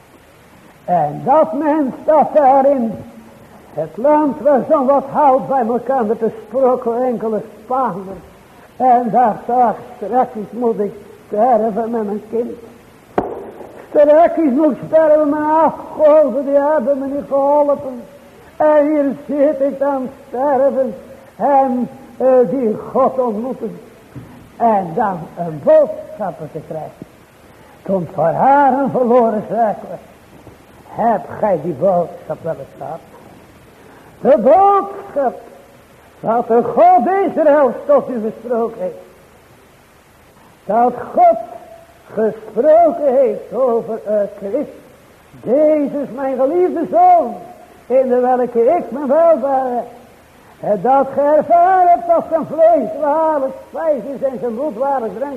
En dat mens dat daarin het land was dan wat hout bij elkaar met de sproken enkele Spaanders. En daar zag strakjes moet ik sterven met mijn kind. Strakjes moet ik sterven met afgoden, die hebben me niet geholpen. En hier zit ik dan sterven en die God ontmoeten. En dan een boodschapper te krijgen. Komt voor haar een verloren zaak. Heb gij die boodschap wel eens gehad? De boodschap dat de God Israëls tot u gesproken heeft. Dat God gesproken heeft over Christus. Jezus mijn geliefde zoon. In de welke ik me welbare. En dat ge ervaren hebt dat zijn vlees waarlijk spijs is en zijn bloed waarlijk drank.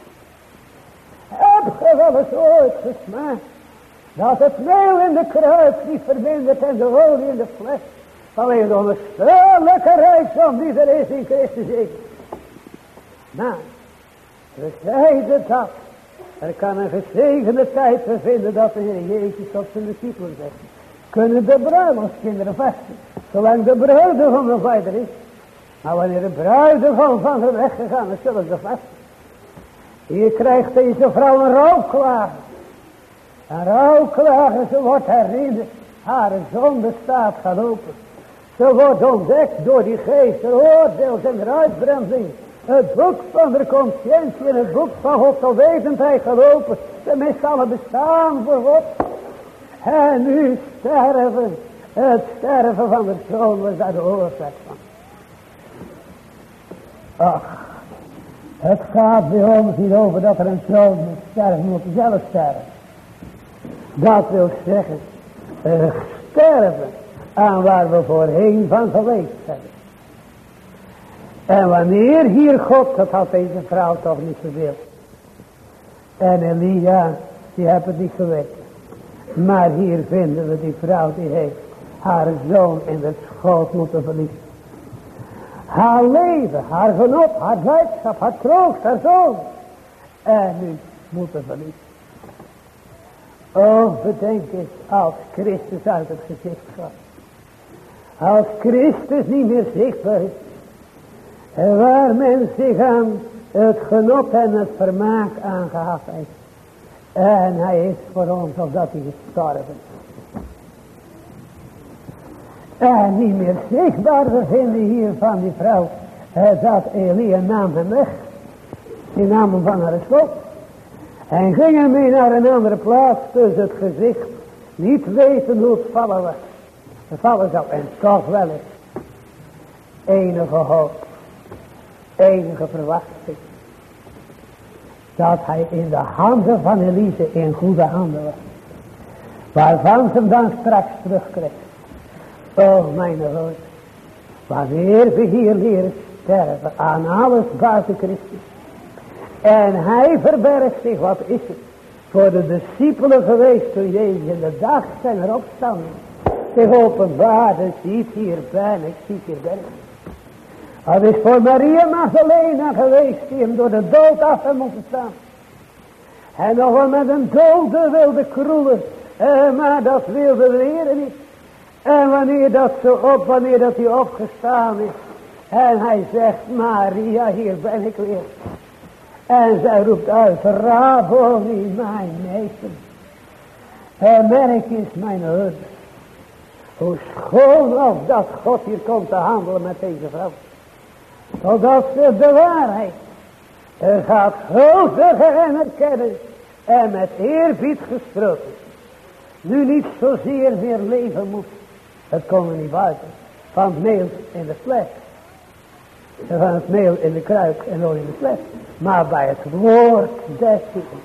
Heb ge wel eens ooit gesmaakt. Dat het meel in de kruid niet vermindert en de olie in de fles. Alleen door de sterlijke rijkdom die er is in Christus Jezus. Nou, we zeiden dat. Er kan een gezegende tijd vinden dat de Heer Jezus tot zijn discipelen zegt. Kunnen de bruiloftskinderen vasten. Zolang de bruidegom nog bij er is. Maar wanneer de bruidegom van de weg gegaan is, zullen ze vasten. Hier krijgt deze vrouw een rouwklager. Een rouwklager, ze wordt herinnerd. Haar zonde staat gaat open. Ze wordt ontdekt door die geest, de oordeels en de uitbranding. Het boek van de conscientie en het boek van Gods alwetendheid gelopen. Ze mist alle bestaan voor God. En nu sterven. Het sterven van de zoon was daar de oorzaak van. Ach, het gaat bij ons niet over dat er een zoon moet sterven, moet zelf sterven. Dat wil zeggen, sterven aan waar we voorheen van geleefd hebben. En wanneer hier God, dat had deze vrouw toch niet gewild. En Elia, die heeft het niet geweten. Maar hier vinden we die vrouw die heeft haar zoon in de schoot moeten verliezen. Haar leven, haar genot, haar blijdschap, haar troost, haar zoon. En nu moeten verliezen. Oh, bedenk eens als Christus uit het gezicht gaat. Als Christus niet meer zichtbaar is. En waar men zich aan het genot en het vermaak aangehad heeft. En hij is voor ons opdat hij gestorven. En niet meer zichtbaar, we vinden hier van die vrouw. Dat Elia nam hem weg. Die nam hem van haar schot. En ging hem mee naar een andere plaats. Dus het gezicht niet weten hoe het vallen was. Het vallen zou. En toch wel eens. Enige hoop. Enige verwachting. Dat hij in de handen van Elise in goede handen was. Waarvan ze hem dan straks terugkreeg. Oh mijn God. Wanneer we hier leren sterven aan alles buiten Christus. En hij verbergt zich, wat is het? Voor de discipelen geweest toen Jezus in de dag zijn opstanding zich openbaarde. Ziet hier ben ik, ziet hier ben ik. Het is voor Maria Magdalena geweest die hem door de dood af heeft moeten staan. En nog wel met een dode wilde kroelen. Maar dat wilde de Heer niet. En wanneer dat hij opgestaan is. En hij zegt, Maria, hier ben ik weer. En zij roept uit, Rabboni, mijn meester. En merk is mijn hurder. Hoe schoon of dat God hier komt te handelen met deze vrouw. Zodat ze de waarheid gaat huldigen en erkennen. En met eerbied gesproken. Nu niet zozeer meer leven moet. Het komt er niet buiten. Van het meel in de fles. En van het meel in de kruik en olie in de fles. Maar bij het woord des Heren.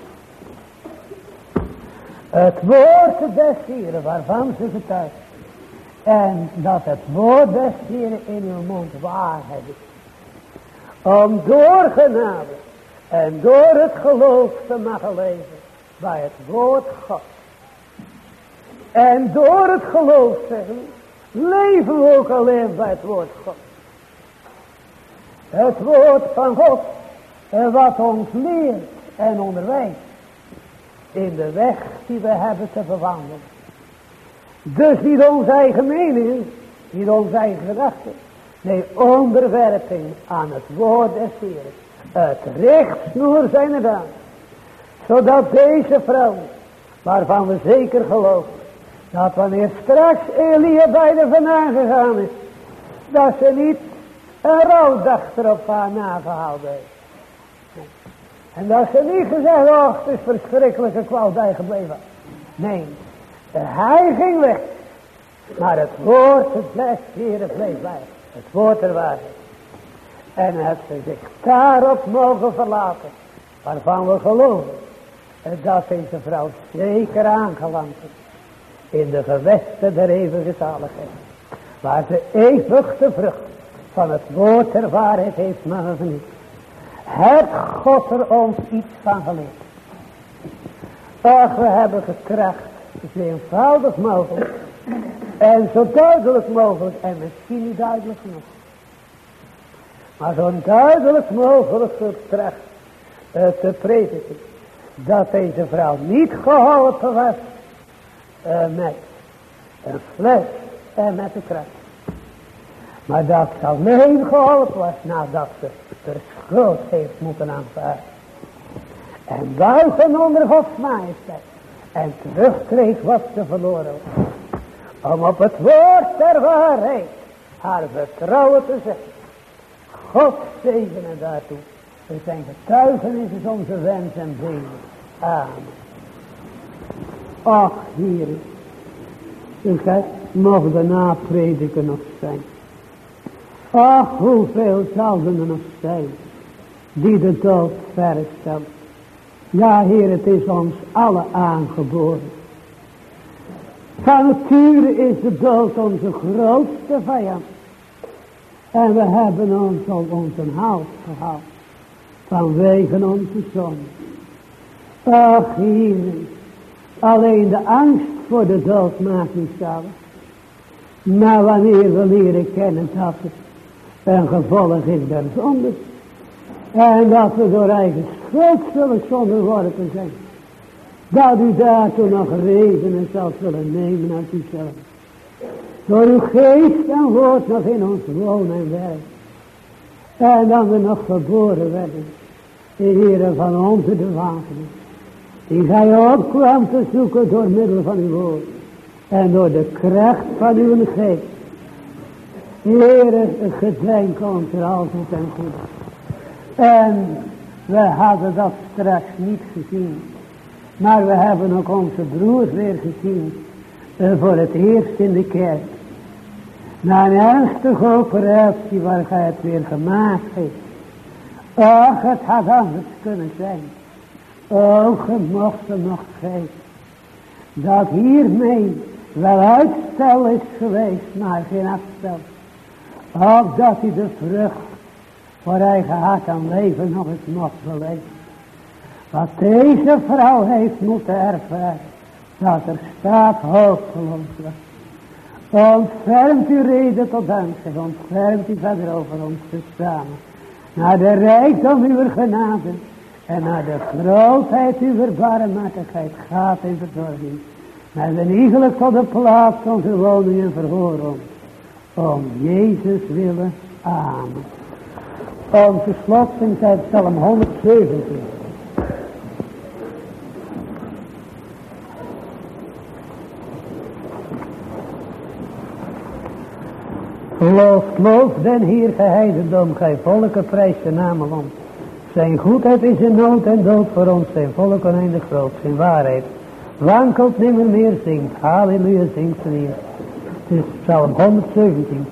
Het woord des Heren waarvan ze getuigen. En dat het woord des Heren in uw mond waarheid is. Om door genade en door het geloof te mogen leven. Bij het woord God. En door het geloof zeggen. Leven we ook alleen bij het woord God. Het woord van God. Wat ons leert en onderwijst. In de weg die we hebben te bewandelen. Dus niet onze eigen mening. Niet onze eigen gedachten. Nee, onderwerping aan het woord des Heeren. Het richtsnoer zijn er dan. Zodat deze vrouw, waarvan we zeker geloven. Dat wanneer straks Elia bij de vandaan gegaan is. Dat ze niet een rouwdag erop haar nagehaald heeft. En dat ze niet gezegd, oh het is verschrikkelijke kwal bijgebleven. Nee, hij ging weg. Maar het woord, het des Heeren bleef bij. Het woord der waarheid. En heeft ze zich daarop mogen verlaten. Waarvan we geloven. Dat deze vrouw zeker aangeland is. In de gewesten der eeuwige zaligheid. Waar ze eeuwig de vrucht van het woord der waarheid heeft mogen genieten. Heeft God er ons iets van geleerd. Ach, we hebben gekracht. Zo eenvoudig mogelijk. En zo duidelijk mogelijk. En misschien niet duidelijk genoeg. Maar zo duidelijk mogelijk gekracht te prediken. Dat deze vrouw niet geholpen was. Met een fles en met de kracht. Maar dat ze alleen geholpen was nadat ze de schuld heeft moeten aanvaarden. En buiten onder Gods majesteit. En terugkreeg wat ze verloren was. Om op het woord der waarheid haar vertrouwen te zetten. God zegene daartoe. We zijn getuigenis is onze wens en beden. Amen. Ach, Heer, u mocht de naprediker nog zijn. Ach, hoeveel zouden er nog zijn die de dood verstellen. Ja, Heer, het is ons alle aangeboren. Van nature is de dood onze grootste vijand. En we hebben ons al onze hals gehaald. Vanwege onze zonde. Ach, Heer, alleen de angst voor de dood maakt niet zelf. Maar wanneer we leren kennen dat het een gevolg is der zonde. En dat we door eigen schuld zullen zonder worden zijn. Dat u daartoe nog redenen zal zullen nemen uit uzelf. Door uw geest en woord nog in ons wonen en werk. En dan we nog geboren werden. De Heere van onze de wagen. Die gij ook kwam te zoeken door middel van uw woord. En door de kracht van uw geest. Heere, het gedenk ons er altijd en goed. En we hadden dat straks niet gezien. Maar we hebben ook onze broers weer gezien. Voor het eerst in de kerk. Na een ernstige operatie waar gij het weer gemaakt heeft. Och, het had anders kunnen zijn. Och, het mocht er nog geven. Dat hiermee wel uitstel is geweest, maar geen afstel. Ook dat hij de vrucht voor eigen hart aan leven nog eens mocht beleven. Wat deze vrouw heeft moeten ervaren, dat er staat hopeloos. Ontfermt uw reden tot dankzij, ontfermt u verder over ons te samen. Naar de rijkdom uw genade en naar de grootheid uw barmhartigheid gaat in verzorging. Met een iegelijk tot de plaats onze woning en verhoor ons. Om Jezus willen. Amen. Onze slotzing uit Psalm 117. Loof den Heer geheidendom, gij volken prijs de naam alom. Zijn goedheid is in nood en dood voor ons, zijn volk oneindig groot, zijn waarheid. Wankelt nimmer meer, zingt, halleluja, zingt ze hier. Het is Psalm 117.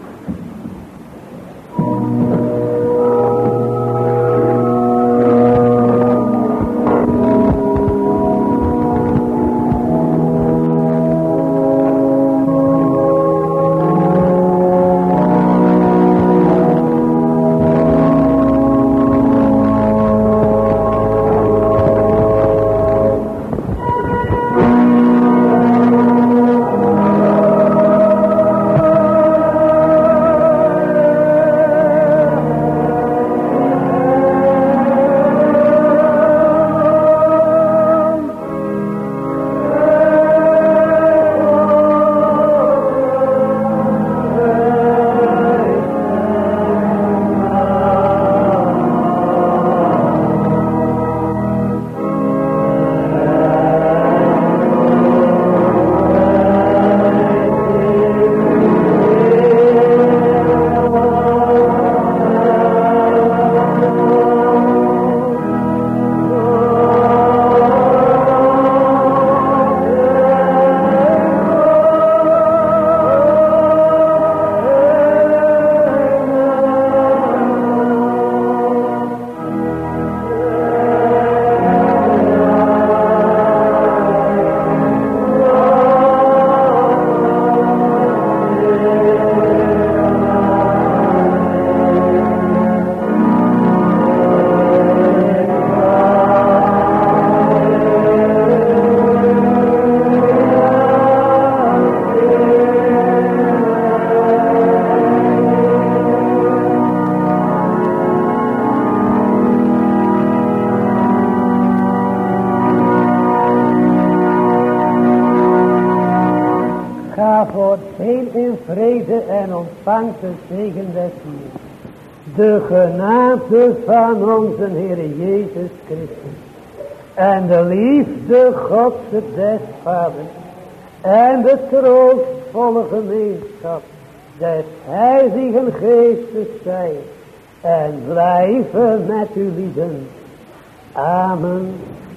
Ontvangt de zegen des Heeren. De genade van onze Heer Jezus Christus. En de liefde Gods des Vaders. En de troostvolle gemeenschap des Heiligen Geestes zij en blijven met u lieden. Amen.